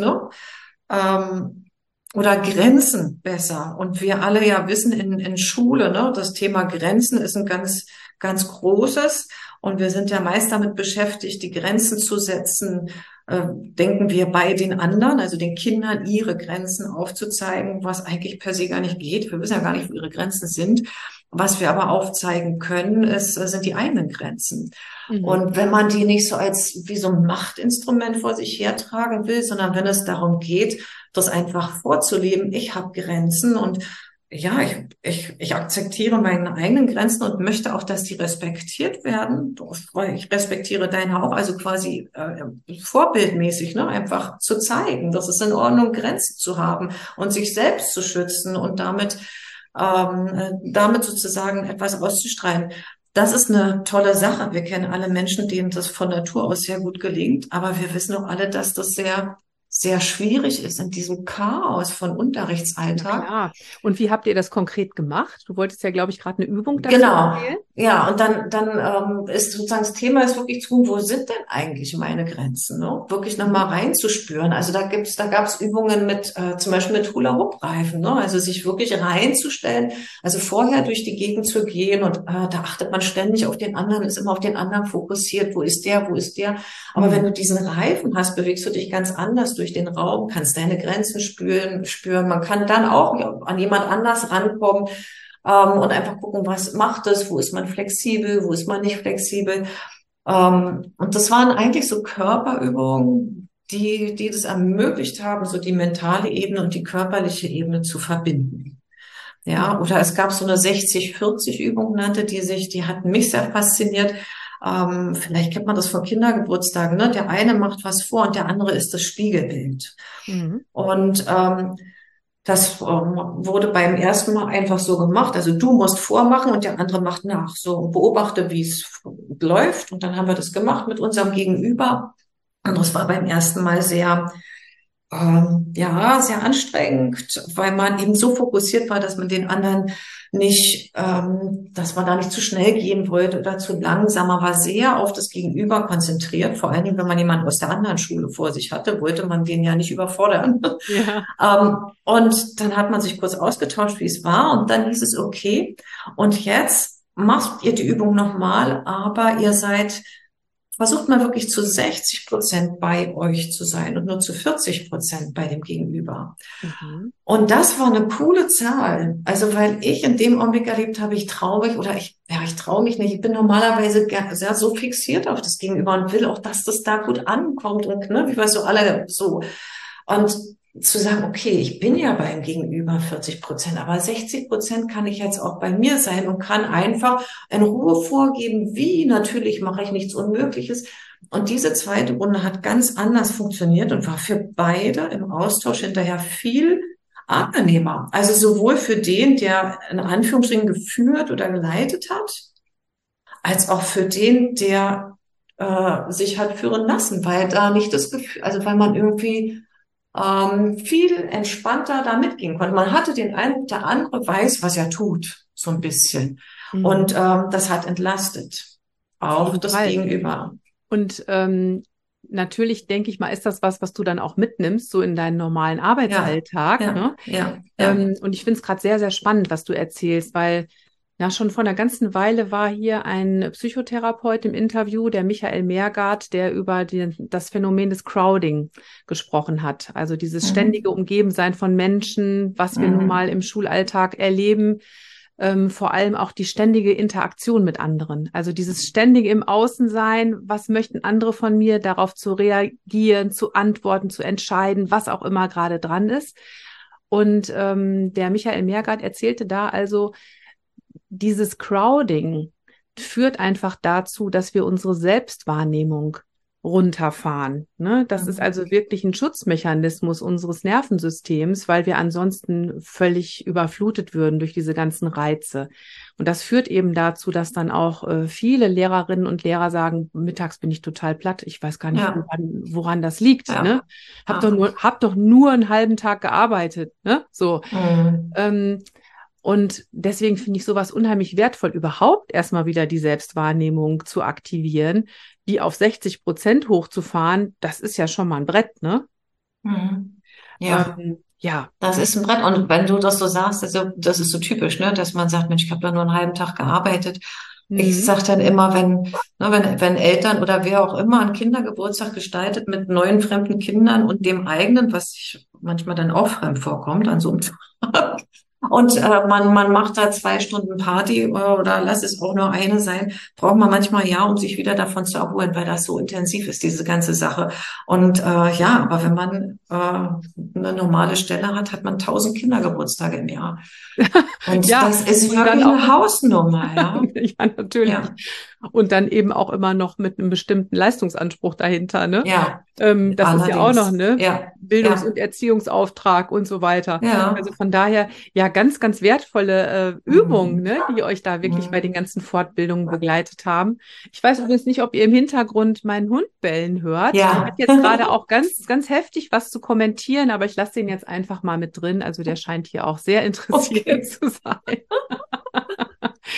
oder Grenzen besser. Und wir alle ja wissen in Schule, das Thema Grenzen ist ein ganz, ganz großes. Und wir sind ja meist damit beschäftigt, die Grenzen zu setzen, denken wir bei den anderen, also den Kindern, ihre Grenzen aufzuzeigen, was eigentlich per se gar nicht geht. Wir wissen ja gar nicht, wo ihre Grenzen sind. Was wir aber aufzeigen können, sind die eigenen Grenzen. Und wenn man die nicht so als wie so ein Machtinstrument vor sich hertragen will, sondern wenn es darum geht, das einfach vorzuleben, ich habe Grenzen und ja, ich akzeptiere meine eigenen Grenzen und möchte auch, dass die respektiert werden. Ich respektiere deine auch, also quasi vorbildmäßig, einfach zu zeigen, dass es in Ordnung, Grenzen zu haben und sich selbst zu schützen und damit sozusagen etwas auszustrahlen. Das ist eine tolle Sache. Wir kennen alle Menschen, denen das von Natur aus sehr gut gelingt, aber wir wissen auch alle, dass das sehr, sehr schwierig ist in diesem Chaos von Unterrichtsalltag. Klar. Und wie habt ihr das konkret gemacht? Du wolltest ja, glaube ich, gerade eine Übung dazu erzählen. Ja, und dann ist sozusagen das Thema ist wirklich zu gucken, wo sind denn eigentlich meine Grenzen, ne? Wirklich nochmal reinzuspüren. Also da gab's Übungen mit, zum Beispiel mit Hula-Hoop-Reifen, ne? Also sich wirklich reinzustellen, also vorher durch die Gegend zu gehen und da achtet man ständig auf den anderen, ist immer auf den anderen fokussiert, wo ist der, wo ist der. Aber wenn du diesen Reifen hast, bewegst du dich ganz anders durch den Raum, kannst deine Grenzen spüren. Man kann dann auch an jemand anders rankommen und einfach gucken, was macht es, wo ist man flexibel, wo ist man nicht flexibel. Und das waren eigentlich so Körperübungen, die das ermöglicht haben, so die mentale Ebene und die körperliche Ebene zu verbinden. Ja, oder es gab so eine 60-40-Übung, die hat mich sehr fasziniert. Vielleicht kennt man das von Kindergeburtstagen, ne? Der eine macht was vor und der andere ist das Spiegelbild. Mhm. Und das wurde beim ersten Mal einfach so gemacht. Also du musst vormachen und der andere macht nach. So beobachte, wie es läuft. Und dann haben wir das gemacht mit unserem Gegenüber. Und das war beim ersten Mal sehr anstrengend, weil man eben so fokussiert war, dass man den anderen nicht, dass man da nicht zu schnell gehen wollte oder zu langsam, man war sehr auf das Gegenüber konzentriert. Vor allen Dingen, wenn man jemanden aus der anderen Schule vor sich hatte, wollte man den ja nicht überfordern. Ja. Und dann hat man sich kurz ausgetauscht, wie es war, und dann hieß es okay. Und jetzt macht ihr die Übung nochmal, aber versucht mal wirklich zu 60% bei euch zu sein und nur zu 40% bei dem Gegenüber. Mhm. Und das war eine coole Zahl. Also, weil ich in dem Augenblick erlebt habe, ich traue mich nicht. Ich bin normalerweise sehr so fixiert auf das Gegenüber und will auch, dass das da gut ankommt und, ne, wie wir so alle so. Und zu sagen, okay, ich bin ja beim Gegenüber 40%, aber 60% kann ich jetzt auch bei mir sein und kann einfach in Ruhe vorgeben, wie. Natürlich mache ich nichts Unmögliches. Und diese zweite Runde hat ganz anders funktioniert und war für beide im Austausch hinterher viel angenehmer. Also sowohl für den, der in Anführungsstrichen geführt oder geleitet hat, als auch für den, der sich hat führen lassen, weil da nicht das Gefühl, also weil man irgendwie viel entspannter da mitgehen konnte. Man hatte den Eindruck, der andere weiß, was er tut, so ein bisschen. Und Mhm. das hat entlastet, Auf auch jeden das Fall. Gegenüber. Und natürlich denke ich mal, ist das was du dann auch mitnimmst, so in deinen normalen Ja, Arbeitsalltag, ja, ne? ja, ja. Und ich finde es gerade sehr, sehr spannend, was du erzählst, weil ja schon vor einer ganzen Weile war hier ein Psychotherapeut im Interview, der Michael Meergart, der über das Phänomen des Crowding gesprochen hat. Also dieses ständige Mhm. Umgebensein von Menschen, was wir nun mal Mhm. im Schulalltag erleben, vor allem auch die ständige Interaktion mit anderen. Also dieses ständige im Außensein, was möchten andere von mir, darauf zu reagieren, zu antworten, zu entscheiden, was auch immer gerade dran ist. Und der Michael Meergart erzählte da also, dieses Crowding führt einfach dazu, dass wir unsere Selbstwahrnehmung runterfahren. Ne? Das ist Mhm. also wirklich ein Schutzmechanismus unseres Nervensystems, weil wir ansonsten völlig überflutet würden durch diese ganzen Reize. Und das führt eben dazu, dass dann auch viele Lehrerinnen und Lehrer sagen, mittags bin ich total platt, ich weiß gar nicht, Ja, woran das liegt. Ne? ja, ja. Hab doch nur einen halben Tag gearbeitet. Ne? So. Mhm. Ähm, und deswegen finde ich sowas unheimlich wertvoll, überhaupt erstmal wieder die Selbstwahrnehmung zu aktivieren, die auf 60% hochzufahren. Das ist ja schon mal ein Brett, ne? Mhm. Ja. Ja. Das ist ein Brett. Und wenn du das so sagst, also das ist so typisch, ne, dass man sagt, Mensch, ich habe da nur einen halben Tag gearbeitet. Ich Mhm. sage dann immer, wenn Eltern oder wer auch immer einen Kindergeburtstag gestaltet mit neuen fremden Kindern und dem eigenen, was sich manchmal dann auch fremd vorkommt an so einem Tag, und man macht da 2 Stunden Party oder lass es auch nur eine sein, braucht man manchmal ja, um sich wieder davon zu erholen, weil das so intensiv ist, diese ganze Sache. Und ja, aber wenn man eine normale Stelle hat, hat man 1000 Kindergeburtstage im Jahr. Und Ja, das ist und dann wirklich auch, eine Hausnummer, ja. ja, natürlich. Ja, Und dann eben auch immer noch mit einem bestimmten Leistungsanspruch dahinter, ne? ja, Das ist ja auch noch, allerdings. ne? Ja, Bildungs- und ja, Erziehungsauftrag und so weiter. Also ja. von daher, ja, ganz, ganz wertvolle Übungen, Mhm. ne, die euch da wirklich bei den Mhm. ganzen Fortbildungen begleitet haben. Ich weiß übrigens nicht, ob ihr im Hintergrund meinen Hund bellen hört. Der hat Ja. jetzt gerade auch ganz, ganz heftig was zu kommentieren, aber ich lasse den jetzt einfach mal mit drin. Also der scheint hier auch sehr interessiert Okay. zu sein.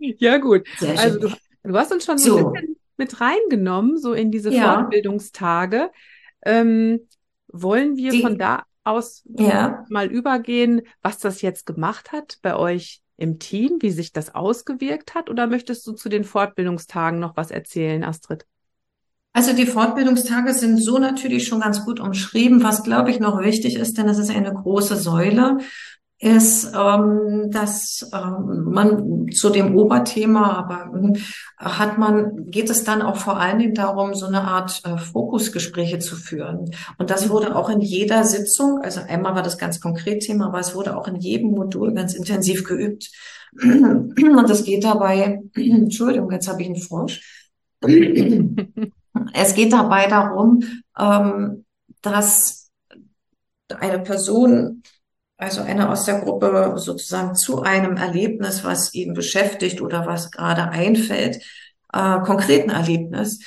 Ja, gut. Sehr Also schön. du hast uns schon so ein So, bisschen mit reingenommen, so in diese ja, Fortbildungstage. Ähm, wollen wir von die, da aus ja. mal übergehen, was das jetzt gemacht hat bei euch im Team, wie sich das ausgewirkt hat? Oder möchtest du zu den Fortbildungstagen noch was erzählen, Astrid? Also die Fortbildungstage sind so natürlich schon ganz gut umschrieben. Was, glaube ich, noch wichtig ist, denn es ist eine große Säule, ist, dass man zu dem Oberthema, aber geht es dann auch vor allen Dingen darum, so eine Art Fokusgespräche zu führen. Und das wurde Mhm. auch in jeder Sitzung, also einmal war das ganz konkret Thema, aber es wurde auch in jedem Modul ganz intensiv geübt. Und es geht dabei, Entschuldigung, jetzt habe ich einen Frosch. Es geht dabei darum, dass eine Person, also einer aus der Gruppe sozusagen zu einem Erlebnis, was ihn beschäftigt oder was gerade einfällt, konkreten Erlebnis,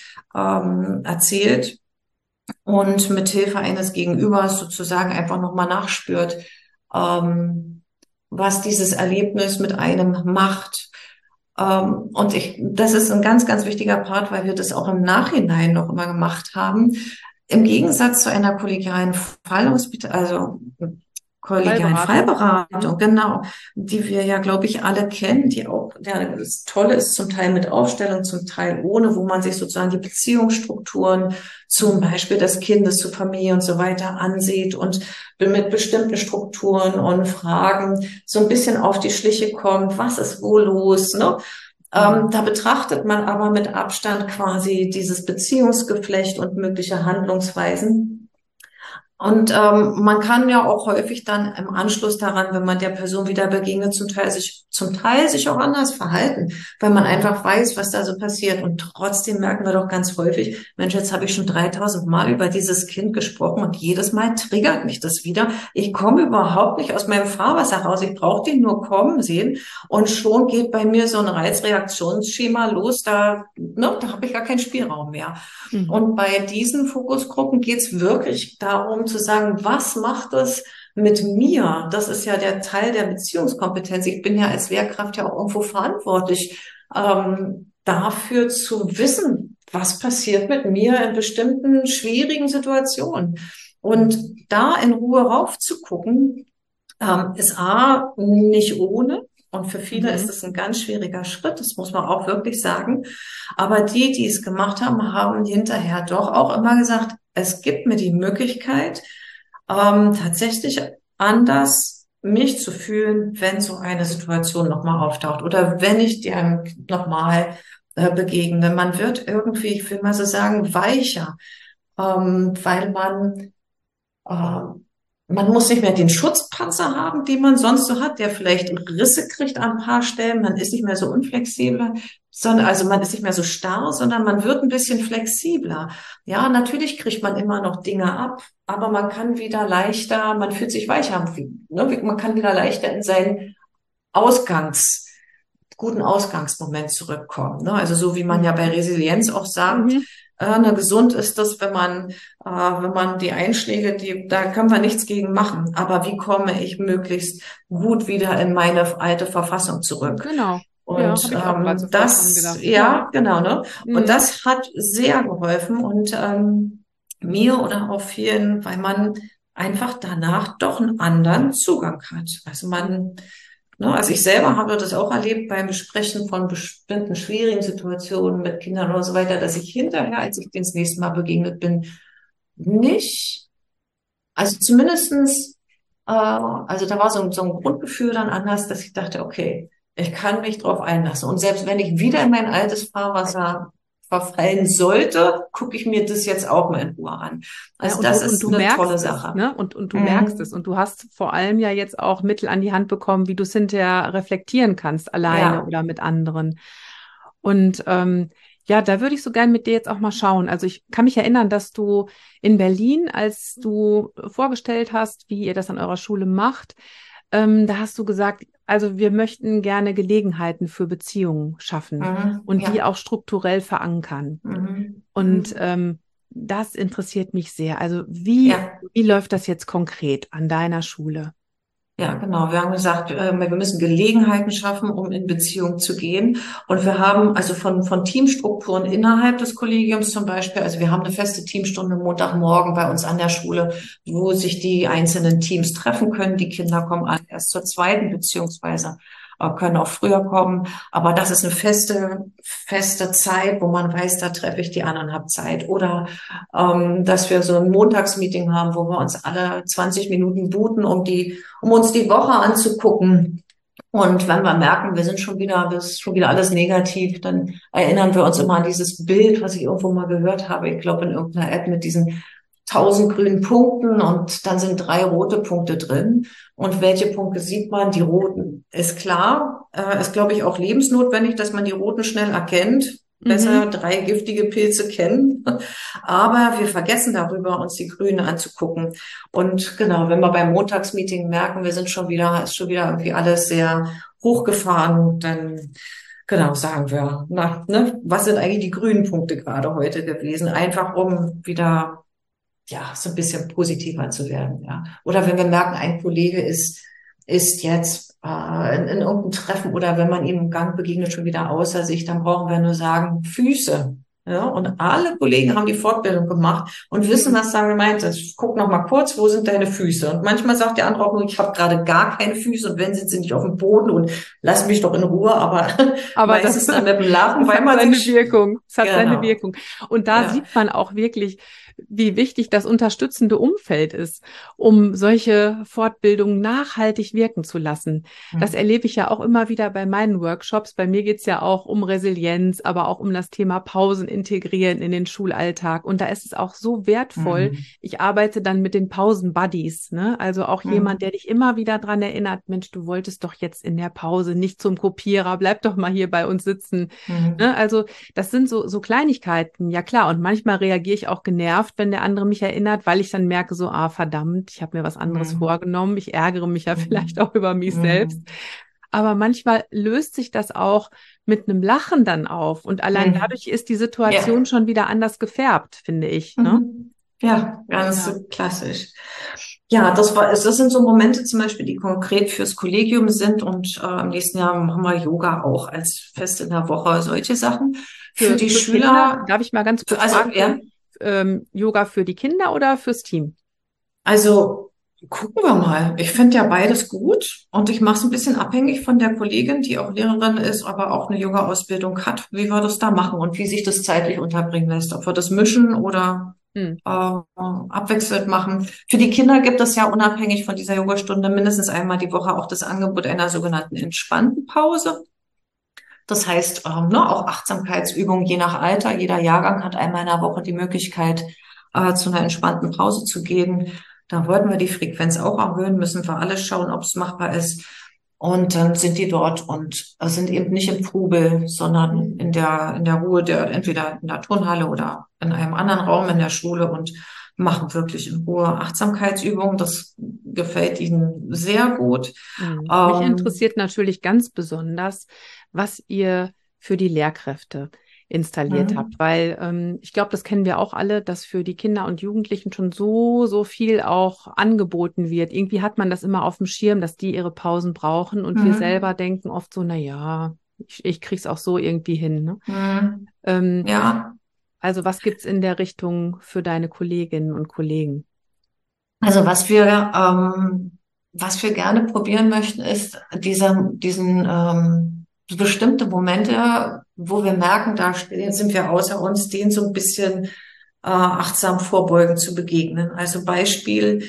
erzählt und mit Hilfe eines Gegenübers sozusagen einfach nochmal nachspürt, ähm, was dieses Erlebnis mit einem macht. Das ist ein ganz, ganz wichtiger Part, weil wir das auch im Nachhinein noch immer gemacht haben. Im Gegensatz zu einer kollegialen Fallhospital, also kollegialen Fallberatung. Fallberatung, genau, die wir ja, glaube ich, alle kennen, die auch, ja, das Tolle ist, zum Teil mit Aufstellung, zum Teil ohne, wo man sich sozusagen die Beziehungsstrukturen, zum Beispiel des Kindes zur Familie und so weiter ansieht und mit bestimmten Strukturen und Fragen so ein bisschen auf die Schliche kommt, was ist wo los, ne? Mhm. Da betrachtet man aber mit Abstand quasi dieses Beziehungsgeflecht und mögliche Handlungsweisen. Und man kann ja auch häufig dann im Anschluss daran, wenn man der Person wieder begegnet, zum Teil sich auch anders verhalten, weil man einfach weiß, was da so passiert. Und trotzdem merken wir doch ganz häufig, Mensch, jetzt habe ich schon 3000 Mal über dieses Kind gesprochen und jedes Mal triggert mich das wieder. Ich komme überhaupt nicht aus meinem Fahrwasser raus. Ich brauche den nur kommen sehen und schon geht bei mir so ein Reizreaktionsschema los. Da habe ich gar keinen Spielraum mehr. Mhm. Und bei diesen Fokusgruppen geht es wirklich darum zu sagen, was macht es mit mir? Das ist ja der Teil der Beziehungskompetenz. Ich bin ja als Lehrkraft ja auch irgendwo verantwortlich, dafür zu wissen, was passiert mit mir in bestimmten schwierigen Situationen. Und Mhm. da in Ruhe raufzugucken, ist A, nicht ohne. Und für viele ist Mhm. es ein ganz schwieriger Schritt, das muss man auch wirklich sagen. Aber die, die es gemacht haben, haben hinterher doch auch immer gesagt, es gibt mir die Möglichkeit, tatsächlich anders mich zu fühlen, wenn so eine Situation nochmal auftaucht oder wenn ich dir nochmal begegne. Man wird irgendwie, ich will mal so sagen, weicher, weil äh, man muss nicht mehr den Schutzpanzer haben, den man sonst so hat, der vielleicht Risse kriegt an ein paar Stellen. Man ist nicht mehr so unflexibler, sondern, also man ist nicht mehr so starr, sondern man wird ein bisschen flexibler. Ja, natürlich kriegt man immer noch Dinge ab, aber man kann wieder leichter, man fühlt sich weicher, ne? Man kann wieder leichter in seinen Ausgangs, guten Ausgangsmoment zurückkommen. Ne? Also so wie man ja bei Mhm. Resilienz auch sagt, Mhm. gesund ist das, wenn man die Einschläge, da können wir nichts gegen machen. Aber wie komme ich möglichst gut wieder in meine alte Verfassung zurück? Genau. Ja, Und habe ich auch gerade sofort dran gedacht. Ja. ja, genau, ne? Und Mhm. das hat sehr geholfen und mir oder auch vielen, weil man einfach danach doch einen anderen Zugang hat. Also also ich selber habe das auch erlebt beim Besprechen von bestimmten schwierigen Situationen mit Kindern oder so weiter, dass ich hinterher, als ich denen das nächste Mal begegnet bin, nicht, also zumindestens, also da war so ein Grundgefühl dann anders, dass ich dachte, okay, ich kann mich drauf einlassen. Und selbst wenn ich wieder in mein altes Fahrwasser verfallen sollte, gucke ich mir das jetzt auch mal in Ruhe an. Ja, Also das und ist du eine tolle merkst es, Sache. ne? Und du merkst es. Mhm. Und du hast vor allem ja jetzt auch Mittel an die Hand bekommen, wie du es hinterher reflektieren kannst, alleine Ja. oder mit anderen. Und ja, da würde ich so gern mit dir jetzt auch mal schauen. Also ich kann mich erinnern, dass du in Berlin, als du vorgestellt hast, wie ihr das an eurer Schule macht, da hast du gesagt, also wir möchten gerne Gelegenheiten für Beziehungen schaffen Mhm. und die Ja. auch strukturell verankern. Mhm. Und Mhm. das interessiert mich sehr. Also Ja. wie läuft das jetzt konkret an deiner Schule? Ja, genau. Wir haben gesagt, wir müssen Gelegenheiten schaffen, um in Beziehung zu gehen. Und wir haben also von Teamstrukturen innerhalb des Kollegiums zum Beispiel, also wir haben eine feste Teamstunde Montagmorgen bei uns an der Schule, wo sich die einzelnen Teams treffen können. Die Kinder kommen alle erst zur zweiten, beziehungsweise können auch früher kommen. Aber das ist eine feste Zeit, wo man weiß, da treffe ich die anderen, hab Zeit. Oder dass wir so ein Montagsmeeting haben, wo wir uns alle 20 Minuten booten, um uns die Woche anzugucken. Und wenn wir merken, das ist schon wieder alles negativ, dann erinnern wir uns immer an dieses Bild, was ich irgendwo mal gehört habe. Ich glaube, in irgendeiner App mit diesen 1000 grünen Punkten und dann sind 3 rote Punkte drin. Und welche Punkte sieht man? Die roten. Ist klar, ist, glaube ich, auch lebensnotwendig, dass man die roten schnell erkennt. Besser 3 giftige Pilze kennen. Aber wir vergessen darüber, uns die Grünen anzugucken. Und genau, wenn wir beim Montagsmeeting merken, ist schon wieder irgendwie alles sehr hochgefahren, dann genau sagen wir, was sind eigentlich die grünen Punkte gerade heute gewesen? Einfach um wieder so ein bisschen positiver zu werden, ja. Oder wenn wir merken, ein Kollege ist jetzt in irgendeinem Treffen oder wenn man ihm im Gang begegnet, schon wieder außer sich, dann brauchen wir nur sagen, Füße. Ja, und alle Kollegen haben die Fortbildung gemacht und wissen, was da gemeint ist. Guck noch mal kurz, wo sind deine Füße? Und manchmal sagt der andere auch nur, ich habe gerade gar keine Füße und wenn sind sie nicht auf dem Boden und lass mich doch in Ruhe. Aber meistens dann mit dem Lachen, weil man seine Wirkung. Es hat seine genau. Wirkung. Und da sieht man auch wirklich, wie wichtig das unterstützende Umfeld ist, um solche Fortbildungen nachhaltig wirken zu lassen. Das erlebe ich ja auch immer wieder bei meinen Workshops. Bei mir geht's ja auch um Resilienz, aber auch um das Thema Pausen integrieren in den Schulalltag. Und da ist es auch so wertvoll. Ich arbeite dann mit den Pausen-Buddies, ne? Also auch jemand, der dich immer wieder dran erinnert, Mensch, du wolltest doch jetzt in der Pause nicht zum Kopierer, bleib doch mal hier bei uns sitzen. Ne? Also das sind so Kleinigkeiten, ja klar. Und manchmal reagiere ich auch genervt, wenn der andere mich erinnert, weil ich dann merke so, verdammt, ich habe mir was anderes vorgenommen. Ich ärgere mich ja vielleicht auch über mich selbst. Aber manchmal löst sich das auch mit einem Lachen dann auf. Und allein dadurch ist die Situation schon wieder anders gefärbt, finde ich. Ne? Ja, ganz klassisch. Ja, das sind so Momente zum Beispiel, die konkret fürs Kollegium sind und im nächsten Jahr machen wir Yoga auch als fest in der Woche, solche Sachen. Für die Schüler. Kinder, darf ich mal ganz kurz fragen, Yoga für die Kinder oder fürs Team? Also gucken wir mal. Ich finde ja beides gut und ich mache es ein bisschen abhängig von der Kollegin, die auch Lehrerin ist, aber auch eine Yoga-Ausbildung hat, wie wir das da machen und wie sich das zeitlich unterbringen lässt. Ob wir das mischen oder abwechselnd machen. Für die Kinder gibt es ja unabhängig von dieser Yogastunde mindestens einmal die Woche auch das Angebot einer sogenannten entspannten Pause. Das heißt, auch Achtsamkeitsübungen je nach Alter. Jeder Jahrgang hat einmal in der Woche die Möglichkeit, zu einer entspannten Pause zu gehen. Da wollten wir die Frequenz auch erhöhen, müssen wir alles schauen, ob es machbar ist. Und dann sind die dort und sind eben nicht im Trubel, sondern in der Ruhe, entweder in der Turnhalle oder in einem anderen Raum in der Schule und machen wirklich in Ruhe Achtsamkeitsübungen. Das gefällt ihnen sehr gut. Mich interessiert natürlich ganz besonders, was ihr für die Lehrkräfte installiert habt, weil ich glaube, das kennen wir auch alle, dass für die Kinder und Jugendlichen schon so viel auch angeboten wird. Irgendwie hat man das immer auf dem Schirm, dass die ihre Pausen brauchen und wir selber denken oft so, ich krieg's auch so irgendwie hin. Ne? Ja. Also was gibt's in der Richtung für deine Kolleginnen und Kollegen? Also was wir gerne probieren möchten, ist diesen bestimmte Momente, wo wir merken, da sind wir außer uns, denen so ein bisschen achtsam vorbeugen zu begegnen. Also Beispiel,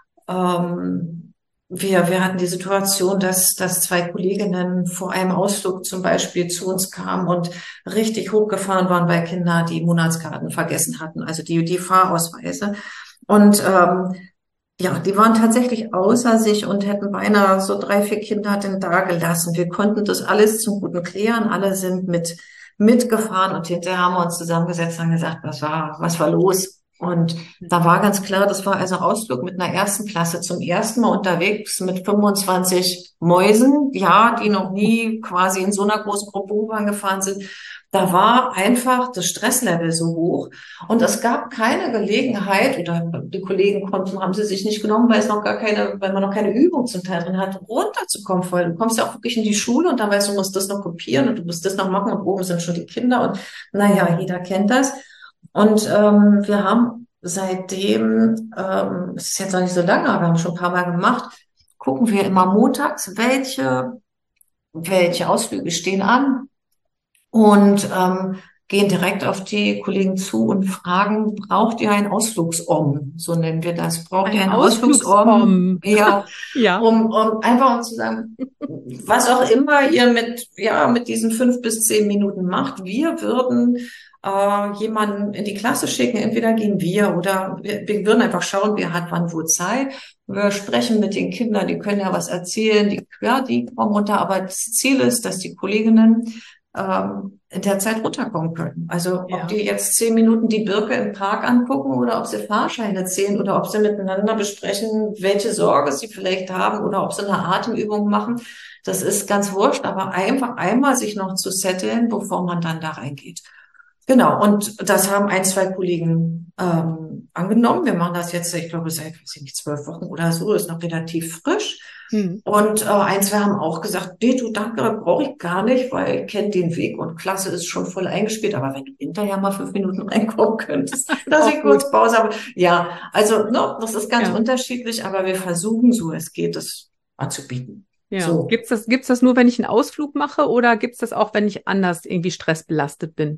wir hatten die Situation, dass 2 Kolleginnen vor einem Ausflug zum Beispiel zu uns kamen und richtig hochgefahren waren, weil Kinder die Monatskarten vergessen hatten, also die Fahrausweise. Und die waren tatsächlich außer sich und hätten beinahe so 3, 4 Kinder denn da gelassen. Wir konnten das alles zum Guten klären. Alle sind mitgefahren und hinterher haben wir uns zusammengesetzt und gesagt, was war los? Und da war ganz klar, das war also Ausflug mit einer 1. Klasse zum ersten Mal unterwegs mit 25 Mäusen, die noch nie quasi in so einer großen Gruppe U-Bahn gefahren sind. da war einfach das Stresslevel so hoch und es gab keine Gelegenheit oder die Kollegen haben sie sich nicht genommen, weil man noch keine Übung zum Teil drin hat, runterzukommen, weil du kommst ja auch wirklich in die Schule und dann weißt du, du musst das noch kopieren und du musst das noch machen und oben sind schon die Kinder und naja, jeder kennt das. Und wir haben seitdem, es ist jetzt noch nicht so lange, aber wir haben schon ein paar Mal gemacht, gucken wir immer montags, welche Ausflüge stehen an und gehen direkt auf die Kollegen zu und fragen, braucht ihr einen Ausflugsom? So nennen wir das. Braucht ihr Ein einen Ausflugsom? Ausflugsom. Ja, Ja. einfach zu sagen, was auch immer ihr mit diesen 5 bis 10 Minuten macht, wir würden jemanden in die Klasse schicken. Entweder gehen wir oder wir würden einfach schauen, wer hat wann wo Zeit. Wir sprechen mit den Kindern, die können ja was erzählen, die kommen runter. Aber das Ziel ist, dass die Kolleginnen in der Zeit runterkommen können. Also ob Ja. die jetzt 10 Minuten die Birke im Park angucken oder ob sie Fahrscheine zählen oder ob sie miteinander besprechen, welche Sorge sie vielleicht haben oder ob sie eine Atemübung machen, das ist ganz wurscht, aber einfach einmal sich noch zu setteln, bevor man dann da reingeht. Genau, und das haben 1, 2 Kollegen angenommen. Wir machen das jetzt, ich glaube, seit, weiß ich nicht, 12 Wochen oder so, ist noch relativ frisch. Hm. Und 1, 2 haben auch gesagt, nee, du, danke, brauche ich gar nicht, weil ich kenne den Weg und Klasse ist schon voll eingespielt. Aber wenn du hinterher mal 5 Minuten reinkommen könntest, dass Auch ich gut. kurz Pause habe. Ja, also no, das ist ganz Ja. unterschiedlich, aber wir versuchen, so es geht, das anzubieten. Ja. So. Gibt's das nur, wenn ich einen Ausflug mache oder gibt's das auch, wenn ich anders irgendwie stressbelastet bin?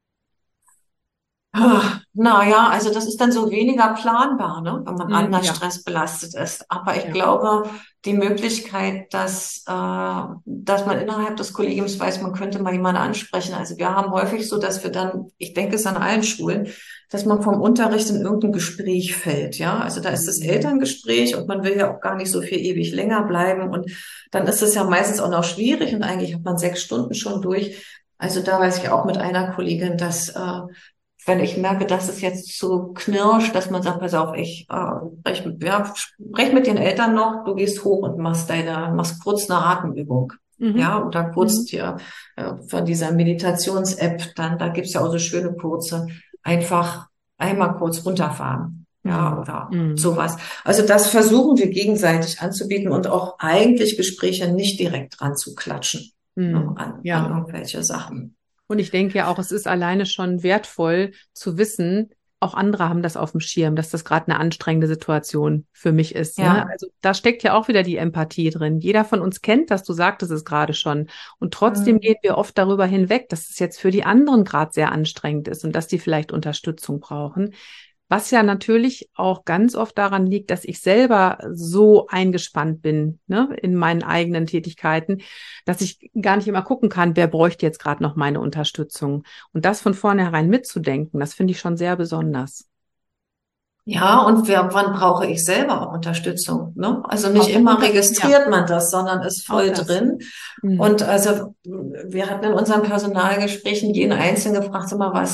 Naja, also das ist dann so weniger planbar, ne, wenn man anders Ja, stressbelastet ist. Aber ich ja. glaube, die Möglichkeit, dass man innerhalb des Kollegiums weiß, man könnte mal jemanden ansprechen. Also wir haben häufig so, dass wir dann, ich denke es an allen Schulen, dass man vom Unterricht in irgendein Gespräch fällt, ja. Also da ist das Elterngespräch und man will ja auch gar nicht so viel ewig länger bleiben und dann ist es ja meistens auch noch schwierig und eigentlich hat man 6 Stunden schon durch. Also da weiß ich auch mit einer Kollegin, dass wenn ich merke, dass es jetzt so knirscht, dass man sagt, pass auf, ich sprech mit den Eltern noch, du gehst hoch und machst kurz eine Atemübung. Mhm. Ja, oder kurz dir von dieser Meditations-App, dann, da gibt's ja auch so schöne kurze, einfach einmal kurz runterfahren. Ja, oder Mhm. sowas. Also das versuchen wir gegenseitig anzubieten und auch eigentlich Gespräche nicht direkt dran zu klatschen, ne, Mhm. an Ja. irgendwelche Sachen. Und ich denke ja auch, es ist alleine schon wertvoll zu wissen, auch andere haben das auf dem Schirm, dass das gerade eine anstrengende Situation für mich ist. Ne? Ja. Also da steckt ja auch wieder die Empathie drin. Jeder von uns kennt das, du sagtest es gerade schon. Und trotzdem Mhm. gehen wir oft darüber hinweg, dass es jetzt für die anderen gerade sehr anstrengend ist und dass die vielleicht Unterstützung brauchen. Was ja natürlich auch ganz oft daran liegt, dass ich selber so eingespannt bin, ne, in meinen eigenen Tätigkeiten, dass ich gar nicht immer gucken kann, wer bräuchte jetzt gerade noch meine Unterstützung. Und das von vornherein mitzudenken, das finde ich schon sehr besonders. Ja, und wann brauche ich selber auch Unterstützung, ne? Also nicht Auch, immer und das, ja, registriert man das, sondern ist auch voll das. drin. Mhm. Und also wir hatten in unseren Personalgesprächen jeden Einzelnen gefragt, sag mal,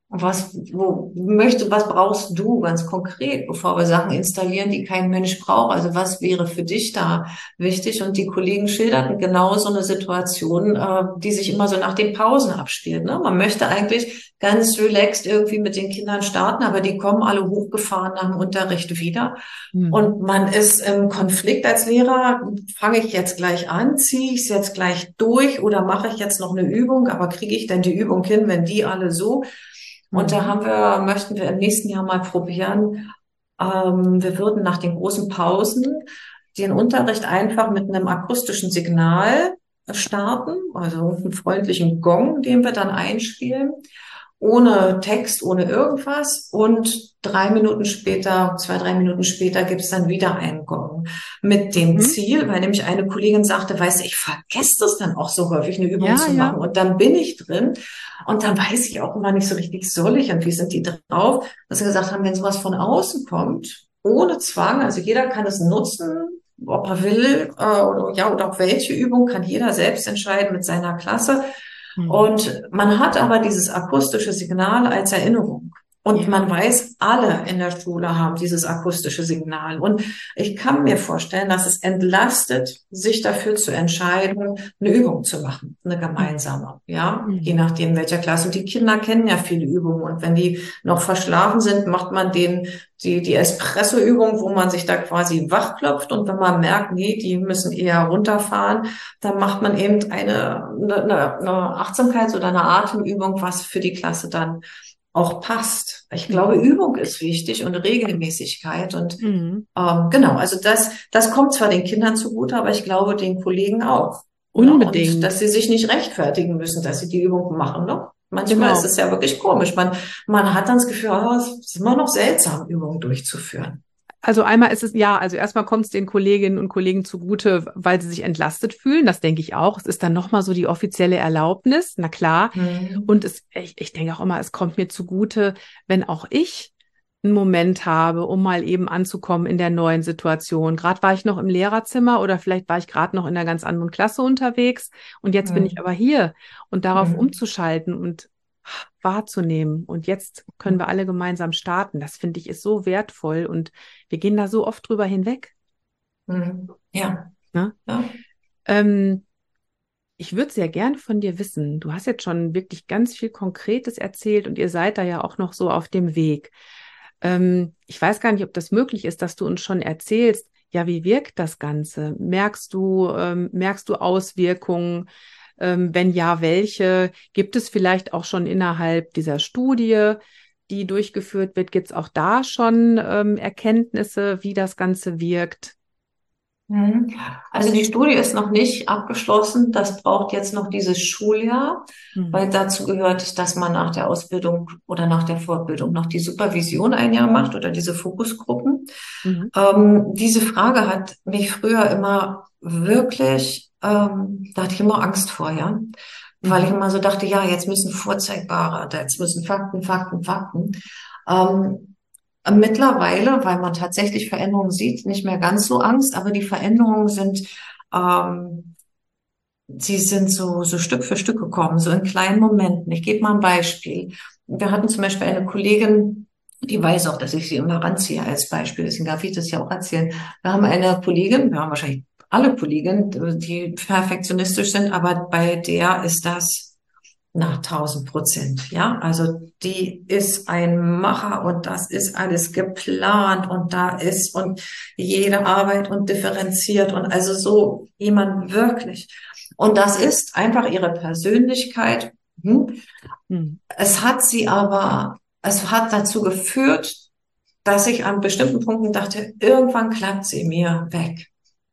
was brauchst du ganz konkret, bevor wir Sachen installieren, die kein Mensch braucht? Also was wäre für dich da wichtig? Und die Kollegen schilderten genau so eine Situation, die sich immer so nach den Pausen abspielt, ne? Man möchte eigentlich ganz relaxed irgendwie mit den Kindern starten, aber die kommen alle hochgefahren nach dem Unterricht wieder. Mhm. Und man ist im Konflikt als Lehrer, fange ich jetzt gleich an, ziehe ich es jetzt gleich durch oder mache ich jetzt noch eine Übung, aber kriege ich denn die Übung hin, wenn die alle so? Und da möchten wir im nächsten Jahr mal probieren, wir würden nach den großen Pausen den Unterricht einfach mit einem akustischen Signal starten, also einen freundlichen Gong, den wir dann einspielen, ohne Text, ohne irgendwas. Und 3 Minuten später, 2, 3 Minuten später gibt's dann wieder einen Gong. Mit dem Mhm. Ziel, weil nämlich eine Kollegin sagte, weißt du, ich vergesse das dann auch so häufig, eine Übung Ja, zu ja. machen. Und dann bin ich drin. Und dann weiß ich auch immer nicht so richtig, soll ich und wie sind die drauf? Dass wir gesagt haben, wenn sowas von außen kommt, ohne Zwang, also jeder kann es nutzen, ob er will, oder auch welche Übung, kann jeder selbst entscheiden mit seiner Klasse. Mhm. Und man hat aber dieses akustische Signal als Erinnerung. Und man weiß, alle in der Schule haben dieses akustische Signal. Und ich kann mir vorstellen, dass es entlastet, sich dafür zu entscheiden, eine Übung zu machen, eine gemeinsame, ja, je nachdem welcher Klasse. Und die Kinder kennen ja viele Übungen. Und wenn die noch verschlafen sind, macht man denen die Espresso-Übung, wo man sich da quasi wachklopft. Und wenn man merkt, nee, die müssen eher runterfahren, dann macht man eben eine Achtsamkeits- oder eine Atemübung, was für die Klasse dann auch passt. Ich glaube, Übung ist wichtig und Regelmäßigkeit und genau, also das kommt zwar den Kindern zugute, aber ich glaube den Kollegen auch. Unbedingt. Und dass sie sich nicht rechtfertigen müssen, dass sie die Übung machen. Ne? Manchmal ist es ja wirklich komisch. Man hat dann das Gefühl, es ist immer noch seltsam, Übungen durchzuführen. Also einmal ist es, also erstmal kommt es den Kolleginnen und Kollegen zugute, weil sie sich entlastet fühlen. Das denke ich auch. Es ist dann nochmal so die offizielle Erlaubnis, na klar. Und ich denke auch immer, es kommt mir zugute, wenn auch ich einen Moment habe, um mal eben anzukommen in der neuen Situation. Gerade war ich noch im Lehrerzimmer oder vielleicht war ich gerade noch in einer ganz anderen Klasse unterwegs und jetzt bin ich aber hier und darauf umzuschalten und wahrzunehmen. Und jetzt können wir alle gemeinsam starten. Das finde ich ist so wertvoll und wir gehen da so oft drüber hinweg. Ja. Ne? Ja. Ich würde sehr gern von dir wissen, du hast jetzt schon wirklich ganz viel Konkretes erzählt und ihr seid da ja auch noch so auf dem Weg. Ich weiß gar nicht, ob das möglich ist, dass du uns schon erzählst, ja, wie wirkt das Ganze? Merkst du Auswirkungen? Wenn ja, welche? Gibt es vielleicht auch schon innerhalb dieser Studie, die durchgeführt wird, gibt es auch da schon Erkenntnisse, wie das Ganze wirkt? Also die Studie ist noch nicht abgeschlossen. Das braucht jetzt noch dieses Schuljahr, weil dazu gehört, dass man nach der Ausbildung oder nach der Fortbildung noch die Supervision ein Jahr macht oder diese Fokusgruppen. Diese Frage hat mich früher immer wirklich, da hatte ich immer Angst vor, ja. Weil ich immer so dachte, ja, jetzt müssen vorzeigbare, jetzt müssen Fakten. Mittlerweile, weil man tatsächlich Veränderungen sieht, nicht mehr ganz so Angst, aber die Veränderungen sie sind so Stück für Stück gekommen, so in kleinen Momenten. Ich gebe mal ein Beispiel. Wir hatten zum Beispiel eine Kollegin, die weiß auch, dass ich sie immer ranziehe als Beispiel, deswegen darf ich das ja auch erzählen. Wir haben eine Kollegin, wir haben wahrscheinlich alle Kolleginnen, die perfektionistisch sind, aber bei der ist das 1000%, ja. Also die ist ein Macher und das ist alles geplant und und jede Arbeit und differenziert und also so jemand wirklich. Und das ist einfach ihre Persönlichkeit. Es hat dazu geführt, dass ich an bestimmten Punkten dachte, irgendwann klappt sie mir weg.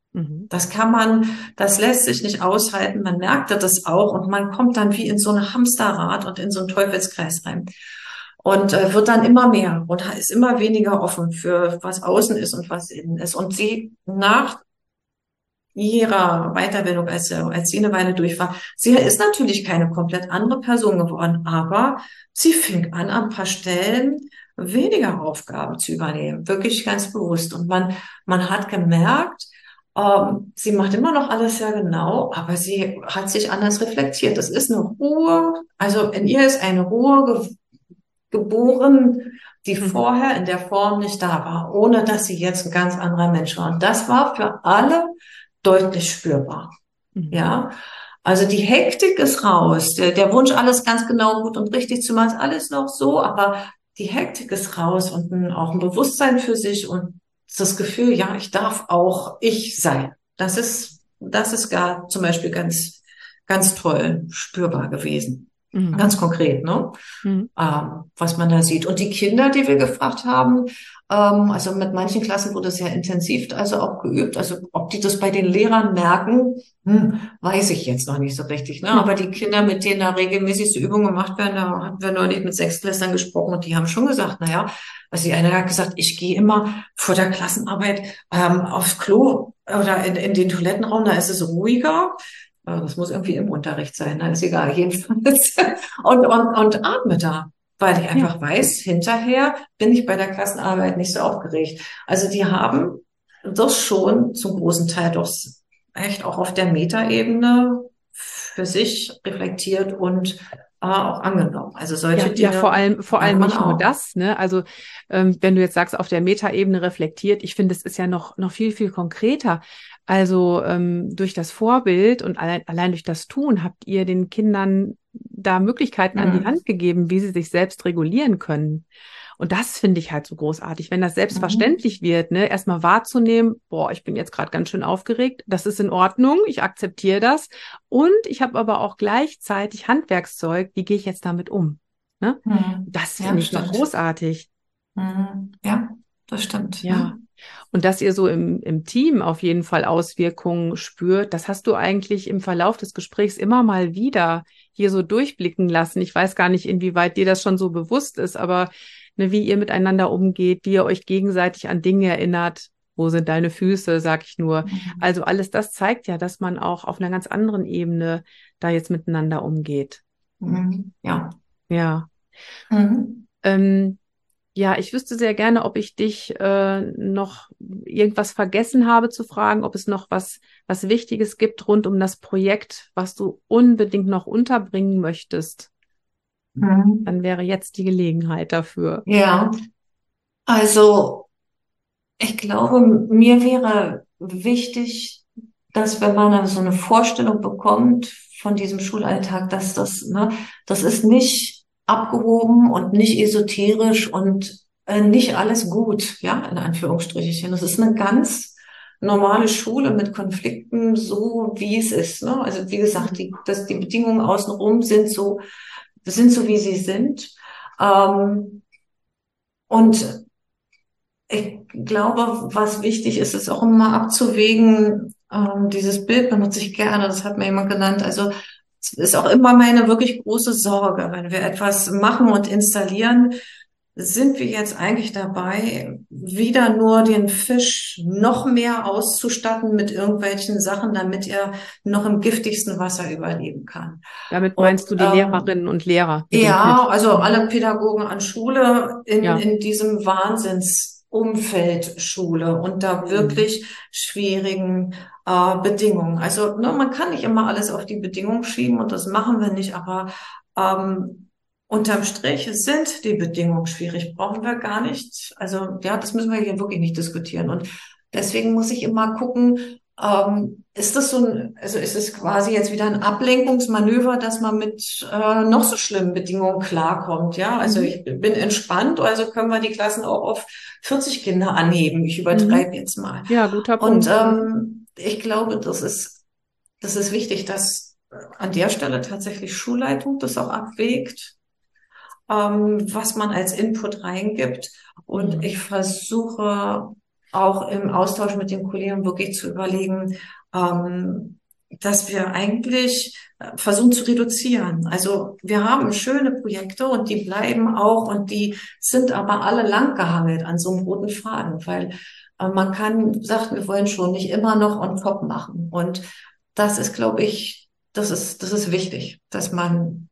Das lässt sich nicht aushalten. Man merkte das auch und man kommt dann wie in so ein Hamsterrad und in so einen Teufelskreis rein und wird dann immer mehr und ist immer weniger offen für was außen ist und was innen ist. Und sie nach ihrer Weiterbildung, als sie eine Weile durch war, sie ist natürlich keine komplett andere Person geworden, aber sie fing an ein paar Stellen weniger Aufgaben zu übernehmen, wirklich ganz bewusst. Und man hat gemerkt, sie macht immer noch alles sehr genau, aber sie hat sich anders reflektiert. Das ist eine Ruhe, also in ihr ist eine Ruhe geboren, die vorher in der Form nicht da war, ohne dass sie jetzt ein ganz anderer Mensch war. Und das war für alle deutlich spürbar. Ja. Also die Hektik ist raus. Der Wunsch, alles ganz genau gut und richtig zu machen, ist alles noch so, aber die Hektik ist raus und auch ein Bewusstsein für sich und das Gefühl, ja, ich darf auch ich sein. Das ist gar zum Beispiel ganz, ganz toll spürbar gewesen. Ganz konkret, ne? Was man da sieht. Und die Kinder, die wir gefragt haben, also mit manchen Klassen wurde es ja intensiv, also auch geübt. Also ob die das bei den Lehrern merken, weiß ich jetzt noch nicht so richtig. Ne? Aber die Kinder, mit denen da regelmäßig so Übungen gemacht werden, da hatten wir neulich mit Sechstklässlern gesprochen und die haben schon gesagt, also die eine hat gesagt, ich gehe immer vor der Klassenarbeit aufs Klo oder in den Toilettenraum, da ist es ruhiger. Das muss irgendwie im Unterricht sein, ist egal, jedenfalls. Und atme da, weil ich einfach weiß, hinterher bin ich bei der Klassenarbeit nicht so aufgeregt. Also die haben das schon zum großen Teil doch echt auch auf der Metaebene für sich reflektiert und auch angenommen. Also Ja, solche ja, Dinge vor allem lernt man nicht nur auch. das, ne? Also, wenn du jetzt sagst, auf der Metaebene reflektiert, ich finde, es ist ja noch viel, viel konkreter. Also, durch das Vorbild und allein durch das Tun habt ihr den Kindern da Möglichkeiten an die Mhm. Hand gegeben, wie sie sich selbst regulieren können. Und das finde ich halt so großartig, wenn das Mhm. selbstverständlich wird, ne? Erstmal wahrzunehmen, boah, ich bin jetzt gerade ganz schön aufgeregt, das ist in Ordnung, ich akzeptiere das. Und ich habe aber auch gleichzeitig Handwerkszeug, wie gehe ich jetzt damit um? Ne? Mhm. Das Ja, finde ich doch stimmt. großartig. Mhm. Ja, das stimmt. Ja. Ne? Und dass ihr so im Team auf jeden Fall Auswirkungen spürt, das hast du eigentlich im Verlauf des Gesprächs immer mal wieder hier so durchblicken lassen. Ich weiß gar nicht, inwieweit dir das schon so bewusst ist, aber ne, wie ihr miteinander umgeht, wie ihr euch gegenseitig an Dinge erinnert. Wo sind deine Füße, sag ich nur. Mhm. Also alles das zeigt ja, dass man auch auf einer ganz anderen Ebene da jetzt miteinander umgeht. Mhm. Ja. Ja. Mhm. Ähm, Ja, ich wüsste sehr gerne, ob ich dich noch irgendwas vergessen habe zu fragen, ob es noch was Wichtiges gibt rund um das Projekt, was du unbedingt noch unterbringen möchtest. Mhm. Dann wäre jetzt die Gelegenheit dafür. Ja, also ich glaube, mir wäre wichtig, dass wenn man so eine Vorstellung bekommt von diesem Schulalltag, dass das ist nicht abgehoben und nicht esoterisch und nicht alles gut, ja, in Anführungsstrichen. Das ist eine ganz normale Schule mit Konflikten, so wie es ist, ne? Also wie gesagt, die Bedingungen außenrum sind so, wie sie sind. Ähm, und ich glaube, was wichtig ist, ist auch immer abzuwägen, dieses Bild benutze ich gerne, das hat mir jemand genannt. Also es ist auch immer meine wirklich große Sorge, wenn wir etwas machen und installieren, sind wir jetzt eigentlich dabei, wieder nur den Fisch noch mehr auszustatten mit irgendwelchen Sachen, damit er noch im giftigsten Wasser überleben kann. Damit Und meinst du die Lehrerinnen und Lehrer mit dem ja, Fisch? also Mhm. alle Pädagogen an Schule Ja. in diesem Wahnsinnsumfeld Schule unter Mhm. wirklich schwierigen Bedingungen. Also ne, man kann nicht immer alles auf die Bedingungen schieben und das machen wir nicht, aber unterm Strich sind die Bedingungen schwierig, brauchen wir gar nicht. Also ja, das müssen wir hier wirklich nicht diskutieren. Und deswegen muss ich immer gucken, ist das also ist es quasi jetzt wieder ein Ablenkungsmanöver, dass man mit noch so schlimmen Bedingungen klarkommt, ja? Also Mhm. ich bin entspannt, also können wir die Klassen auch auf 40 Kinder anheben. Ich Mhm. übertreibe jetzt mal. Ja, guter Und Punkt. Mhm. ich glaube, das ist wichtig, dass an der Stelle tatsächlich Schulleitung das auch abwägt, was man als Input reingibt. Und Mhm. ich versuche auch im Austausch mit den Kollegen wirklich zu überlegen, dass wir eigentlich versuchen zu reduzieren. Also wir haben schöne Projekte und die bleiben auch und die sind aber alle langgehangelt an so einem roten Faden, weil man kann, sagten wir vorhin schon, nicht immer noch on top machen. Und das ist, glaube ich, das ist wichtig, dass man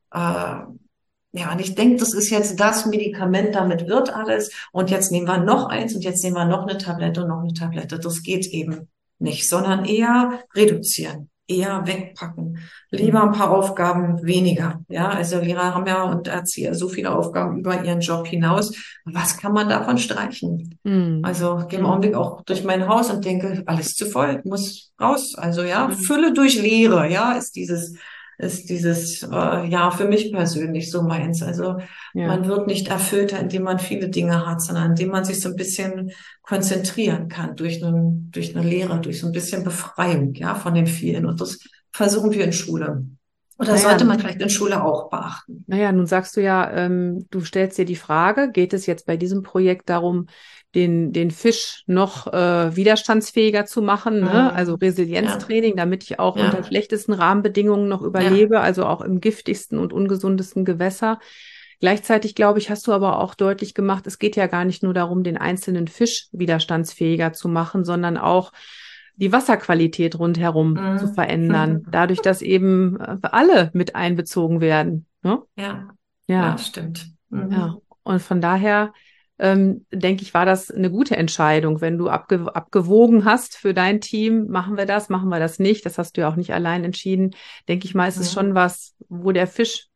ja, und ich denke, das ist jetzt das Medikament, damit wird alles. Und jetzt nehmen wir noch eins und jetzt nehmen wir noch eine Tablette und noch eine Tablette. Das geht eben nicht, sondern eher reduzieren, eher wegpacken. Lieber Mhm. ein paar Aufgaben weniger. Ja, also Lehrer haben ja und Erzieher so viele Aufgaben über ihren Job hinaus. Was kann man davon streichen? Mhm. Also ich gehe im Mhm. Augenblick auch durch mein Haus und denke, alles zu voll, muss raus. Also ja, Mhm. Fülle durch Leere, ja, ist dieses ja für mich persönlich so meins. Also Ja. man wird nicht erfüllter, indem man viele Dinge hat, sondern indem man sich so ein bisschen konzentrieren kann durch eine Lehre, durch so ein bisschen Befreiung, ja, von dem vielen. Und das versuchen wir in Schule. Oder Naja, sollte man vielleicht in Schule auch beachten. Naja, nun sagst du ja, du stellst dir die Frage, geht es jetzt bei diesem Projekt darum, den Fisch noch widerstandsfähiger zu machen, ne? Also Mhm. Ja, Resilienztraining, damit ich auch unter ja, schlechtesten Rahmenbedingungen noch ja. überlebe, also auch im giftigsten und ungesundesten Gewässer. Gleichzeitig, glaube ich, hast du aber auch deutlich gemacht, es geht ja gar nicht nur darum, den einzelnen Fisch widerstandsfähiger zu machen, sondern auch die Wasserqualität rundherum zu Mhm. verändern, dadurch, dass eben alle mit einbezogen werden. Ne? Ja, ja, Ja, stimmt. ja. Mhm. Und von daher denke ich, war das eine gute Entscheidung, wenn du abgewogen hast für dein Team, machen wir das nicht. Das hast du ja auch nicht allein entschieden. Denke ich mal, ist es schon Mhm. was, wo der Fisch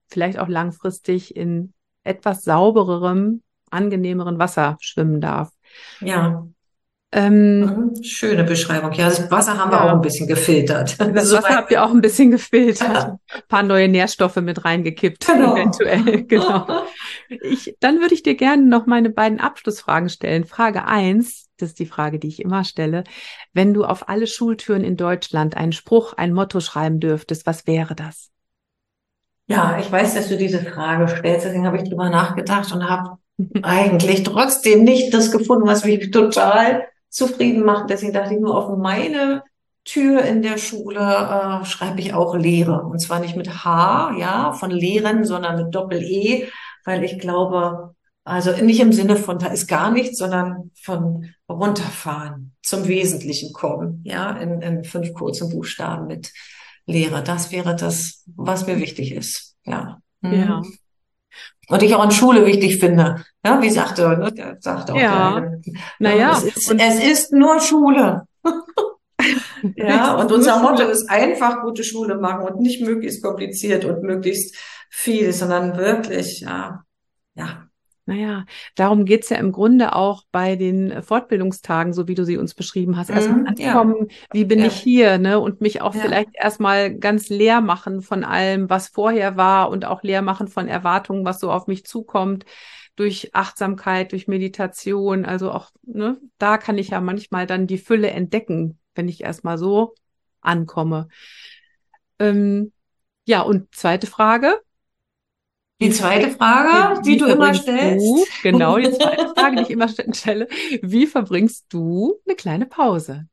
vielleicht auch langfristig in etwas saubererem, angenehmeren Wasser schwimmen darf. Ja. Ähm, Schöne Beschreibung. Ja, das Wasser haben wir auch ja, ein bisschen gefiltert. das Wasser Soweit. habt ihr auch ein bisschen gefiltert, ein paar neue Nährstoffe mit reingekippt, Genau. eventuell, genau. Dann würde ich dir gerne noch meine beiden Abschlussfragen stellen. Frage 1, das ist die Frage, die ich immer stelle. Wenn du auf alle Schultüren in Deutschland einen Spruch, ein Motto schreiben dürftest, was wäre das? Ja, ich weiß, dass du diese Frage stellst, deswegen habe ich drüber nachgedacht und habe eigentlich trotzdem nicht das gefunden, was mich total zufrieden macht. Deswegen dachte ich nur, auf meine Tür in der Schule schreibe ich auch Lehre. Und zwar nicht mit H, ja, von Lehren, sondern mit Doppel-E, weil ich glaube, also nicht im Sinne von da ist gar nichts, sondern von runterfahren, zum Wesentlichen kommen, ja, in 5 kurzen Buchstaben mit Lehre. Das wäre das, was mir wichtig ist, ja. Ja, Und ich auch in Schule wichtig finde. Ja, wie sagte, ne, der sagt auch ja, der, naja, und es ist nur Schule. es Ja, ist und nur unser Motto Schule. ist einfach gute Schule machen und nicht möglichst kompliziert und möglichst viel, sondern wirklich, ja, ja. Naja, darum geht's ja im Grunde auch bei den Fortbildungstagen, so wie du sie uns beschrieben hast. Erstmal Ja, ankommen, wie bin ja, ich hier, ne? Und mich auch ja, vielleicht erstmal ganz leer machen von allem, was vorher war und auch leer machen von Erwartungen, was so auf mich zukommt, durch Achtsamkeit, durch Meditation. Also auch, ne, da kann ich ja manchmal dann die Fülle entdecken, wenn ich erstmal so ankomme. Ja, und zweite Frage. Die Wie zweite verbringst, Frage, die wie du immer verbringst stellst. du, genau, die zweite Frage, die ich immer stelle, wie verbringst du eine kleine Pause?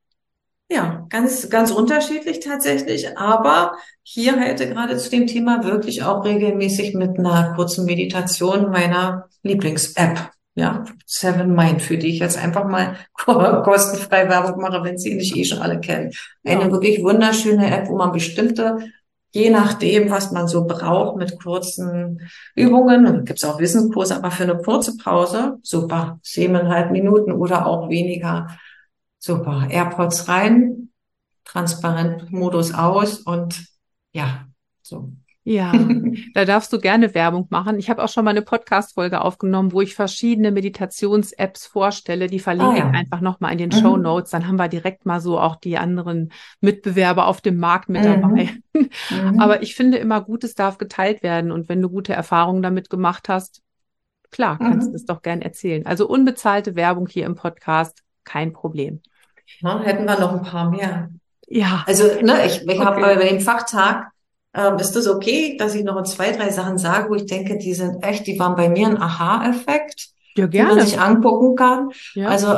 Ja, ganz, ganz unterschiedlich tatsächlich, aber hier heute gerade zu dem Thema wirklich auch regelmäßig mit einer kurzen Meditation meiner Lieblings-App, ja, Seven Mind, für die ich jetzt einfach mal kostenfrei Werbung mache, wenn Sie nicht eh schon alle kennen. Ja, Eine wirklich wunderschöne App, wo man bestimmte, je nachdem, was man so braucht, mit kurzen Übungen, gibt's auch Wissenskurse, aber für eine kurze Pause, super, 7,5 Minuten oder auch weniger. Super, AirPods rein, Transparent-Modus aus und ja, so. ja, da darfst du gerne Werbung machen. Ich habe auch schon mal eine Podcast-Folge aufgenommen, wo ich verschiedene Meditations-Apps vorstelle. Die Ah verlinke ich ja. einfach nochmal in den Show Mhm. Notes. Dann haben wir direkt mal so auch die anderen Mitbewerber auf dem Markt mit dabei. Mhm. Aber Mhm. ich finde immer, Gutes darf geteilt werden. Und wenn du gute Erfahrungen damit gemacht hast, klar, kannst du es Mhm. doch gern erzählen. Also unbezahlte Werbung hier im Podcast, kein Problem. Ja, hätten wir noch ein paar mehr. Ja, Also, ne, ich habe okay. bei dem Fachtag, ist das okay, dass ich noch 2, 3 Sachen sage, wo ich denke, die sind echt, die waren bei mir ein Aha-Effekt, Ja, die man gerne. sich angucken kann. Ja. Also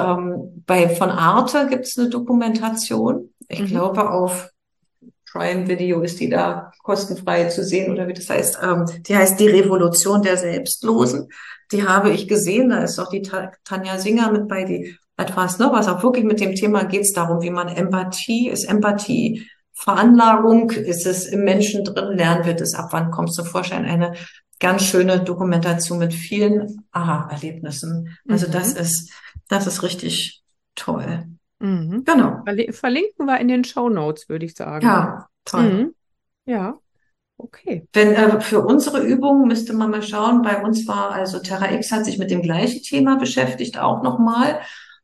von Arte gibt's eine Dokumentation. Ich Mhm. glaube, auf Prime Video ist die da kostenfrei zu sehen oder wie das heißt. Die heißt Die Revolution der Selbstlosen. Die habe ich gesehen. Da ist auch die Tanja Singer mit bei, die etwas, ne, was auch wirklich mit dem Thema geht es darum, wie man ist Empathie Veranlagung, ist es im Menschen drin, lernen wir das ab, wann kommt es zum Vorschein? Eine ganz schöne Dokumentation mit vielen Aha-Erlebnissen. Also Mhm. das ist richtig toll. Mhm. Genau. Verlinken wir in den Show Notes, würde ich sagen. Ja, toll. Mhm. Ja, okay. Wenn für unsere Übung müsste man mal schauen, bei uns war also Terra X hat sich mit dem gleichen Thema beschäftigt, auch nochmal.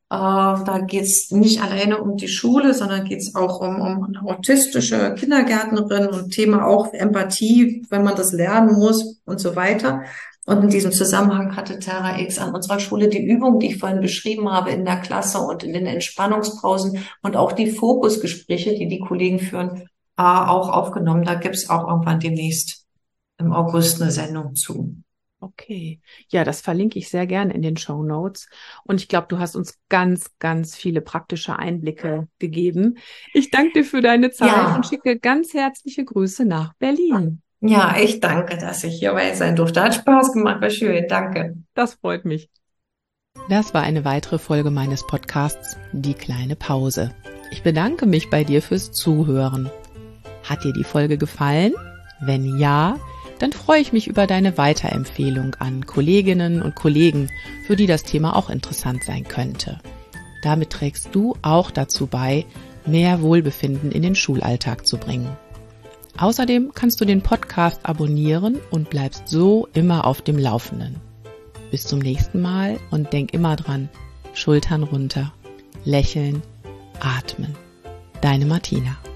Da geht's nicht alleine um die Schule, sondern geht's auch um eine autistische Kindergärtnerin und Thema auch Empathie, wenn man das lernen muss und so weiter. Und in diesem Zusammenhang hatte Terra X an unserer Schule die Übung, die ich vorhin beschrieben habe, in der Klasse und in den Entspannungspausen und auch die Fokusgespräche, die die Kollegen führen, auch aufgenommen. Da gibt's auch irgendwann demnächst im August eine Sendung zu. Okay. Ja, das verlinke ich sehr gerne in den Show Notes. Und ich glaube, du hast uns ganz, ganz viele praktische Einblicke gegeben. Ich danke dir für deine Zeit und Ja, schicke ganz herzliche Grüße nach Berlin. ja, ich danke, dass ich hierbei sein durfte. Hat Spaß gemacht, war schön. Danke. Das freut mich. Das war eine weitere Folge meines Podcasts Die kleine Pause. Ich bedanke mich bei dir fürs Zuhören. Hat dir die Folge gefallen? Wenn ja, dann freue ich mich über deine Weiterempfehlung an Kolleginnen und Kollegen, für die das Thema auch interessant sein könnte. Damit trägst du auch dazu bei, mehr Wohlbefinden in den Schulalltag zu bringen. Außerdem kannst du den Podcast abonnieren und bleibst so immer auf dem Laufenden. Bis zum nächsten Mal und denk immer dran, Schultern runter, lächeln, atmen. Deine Martina.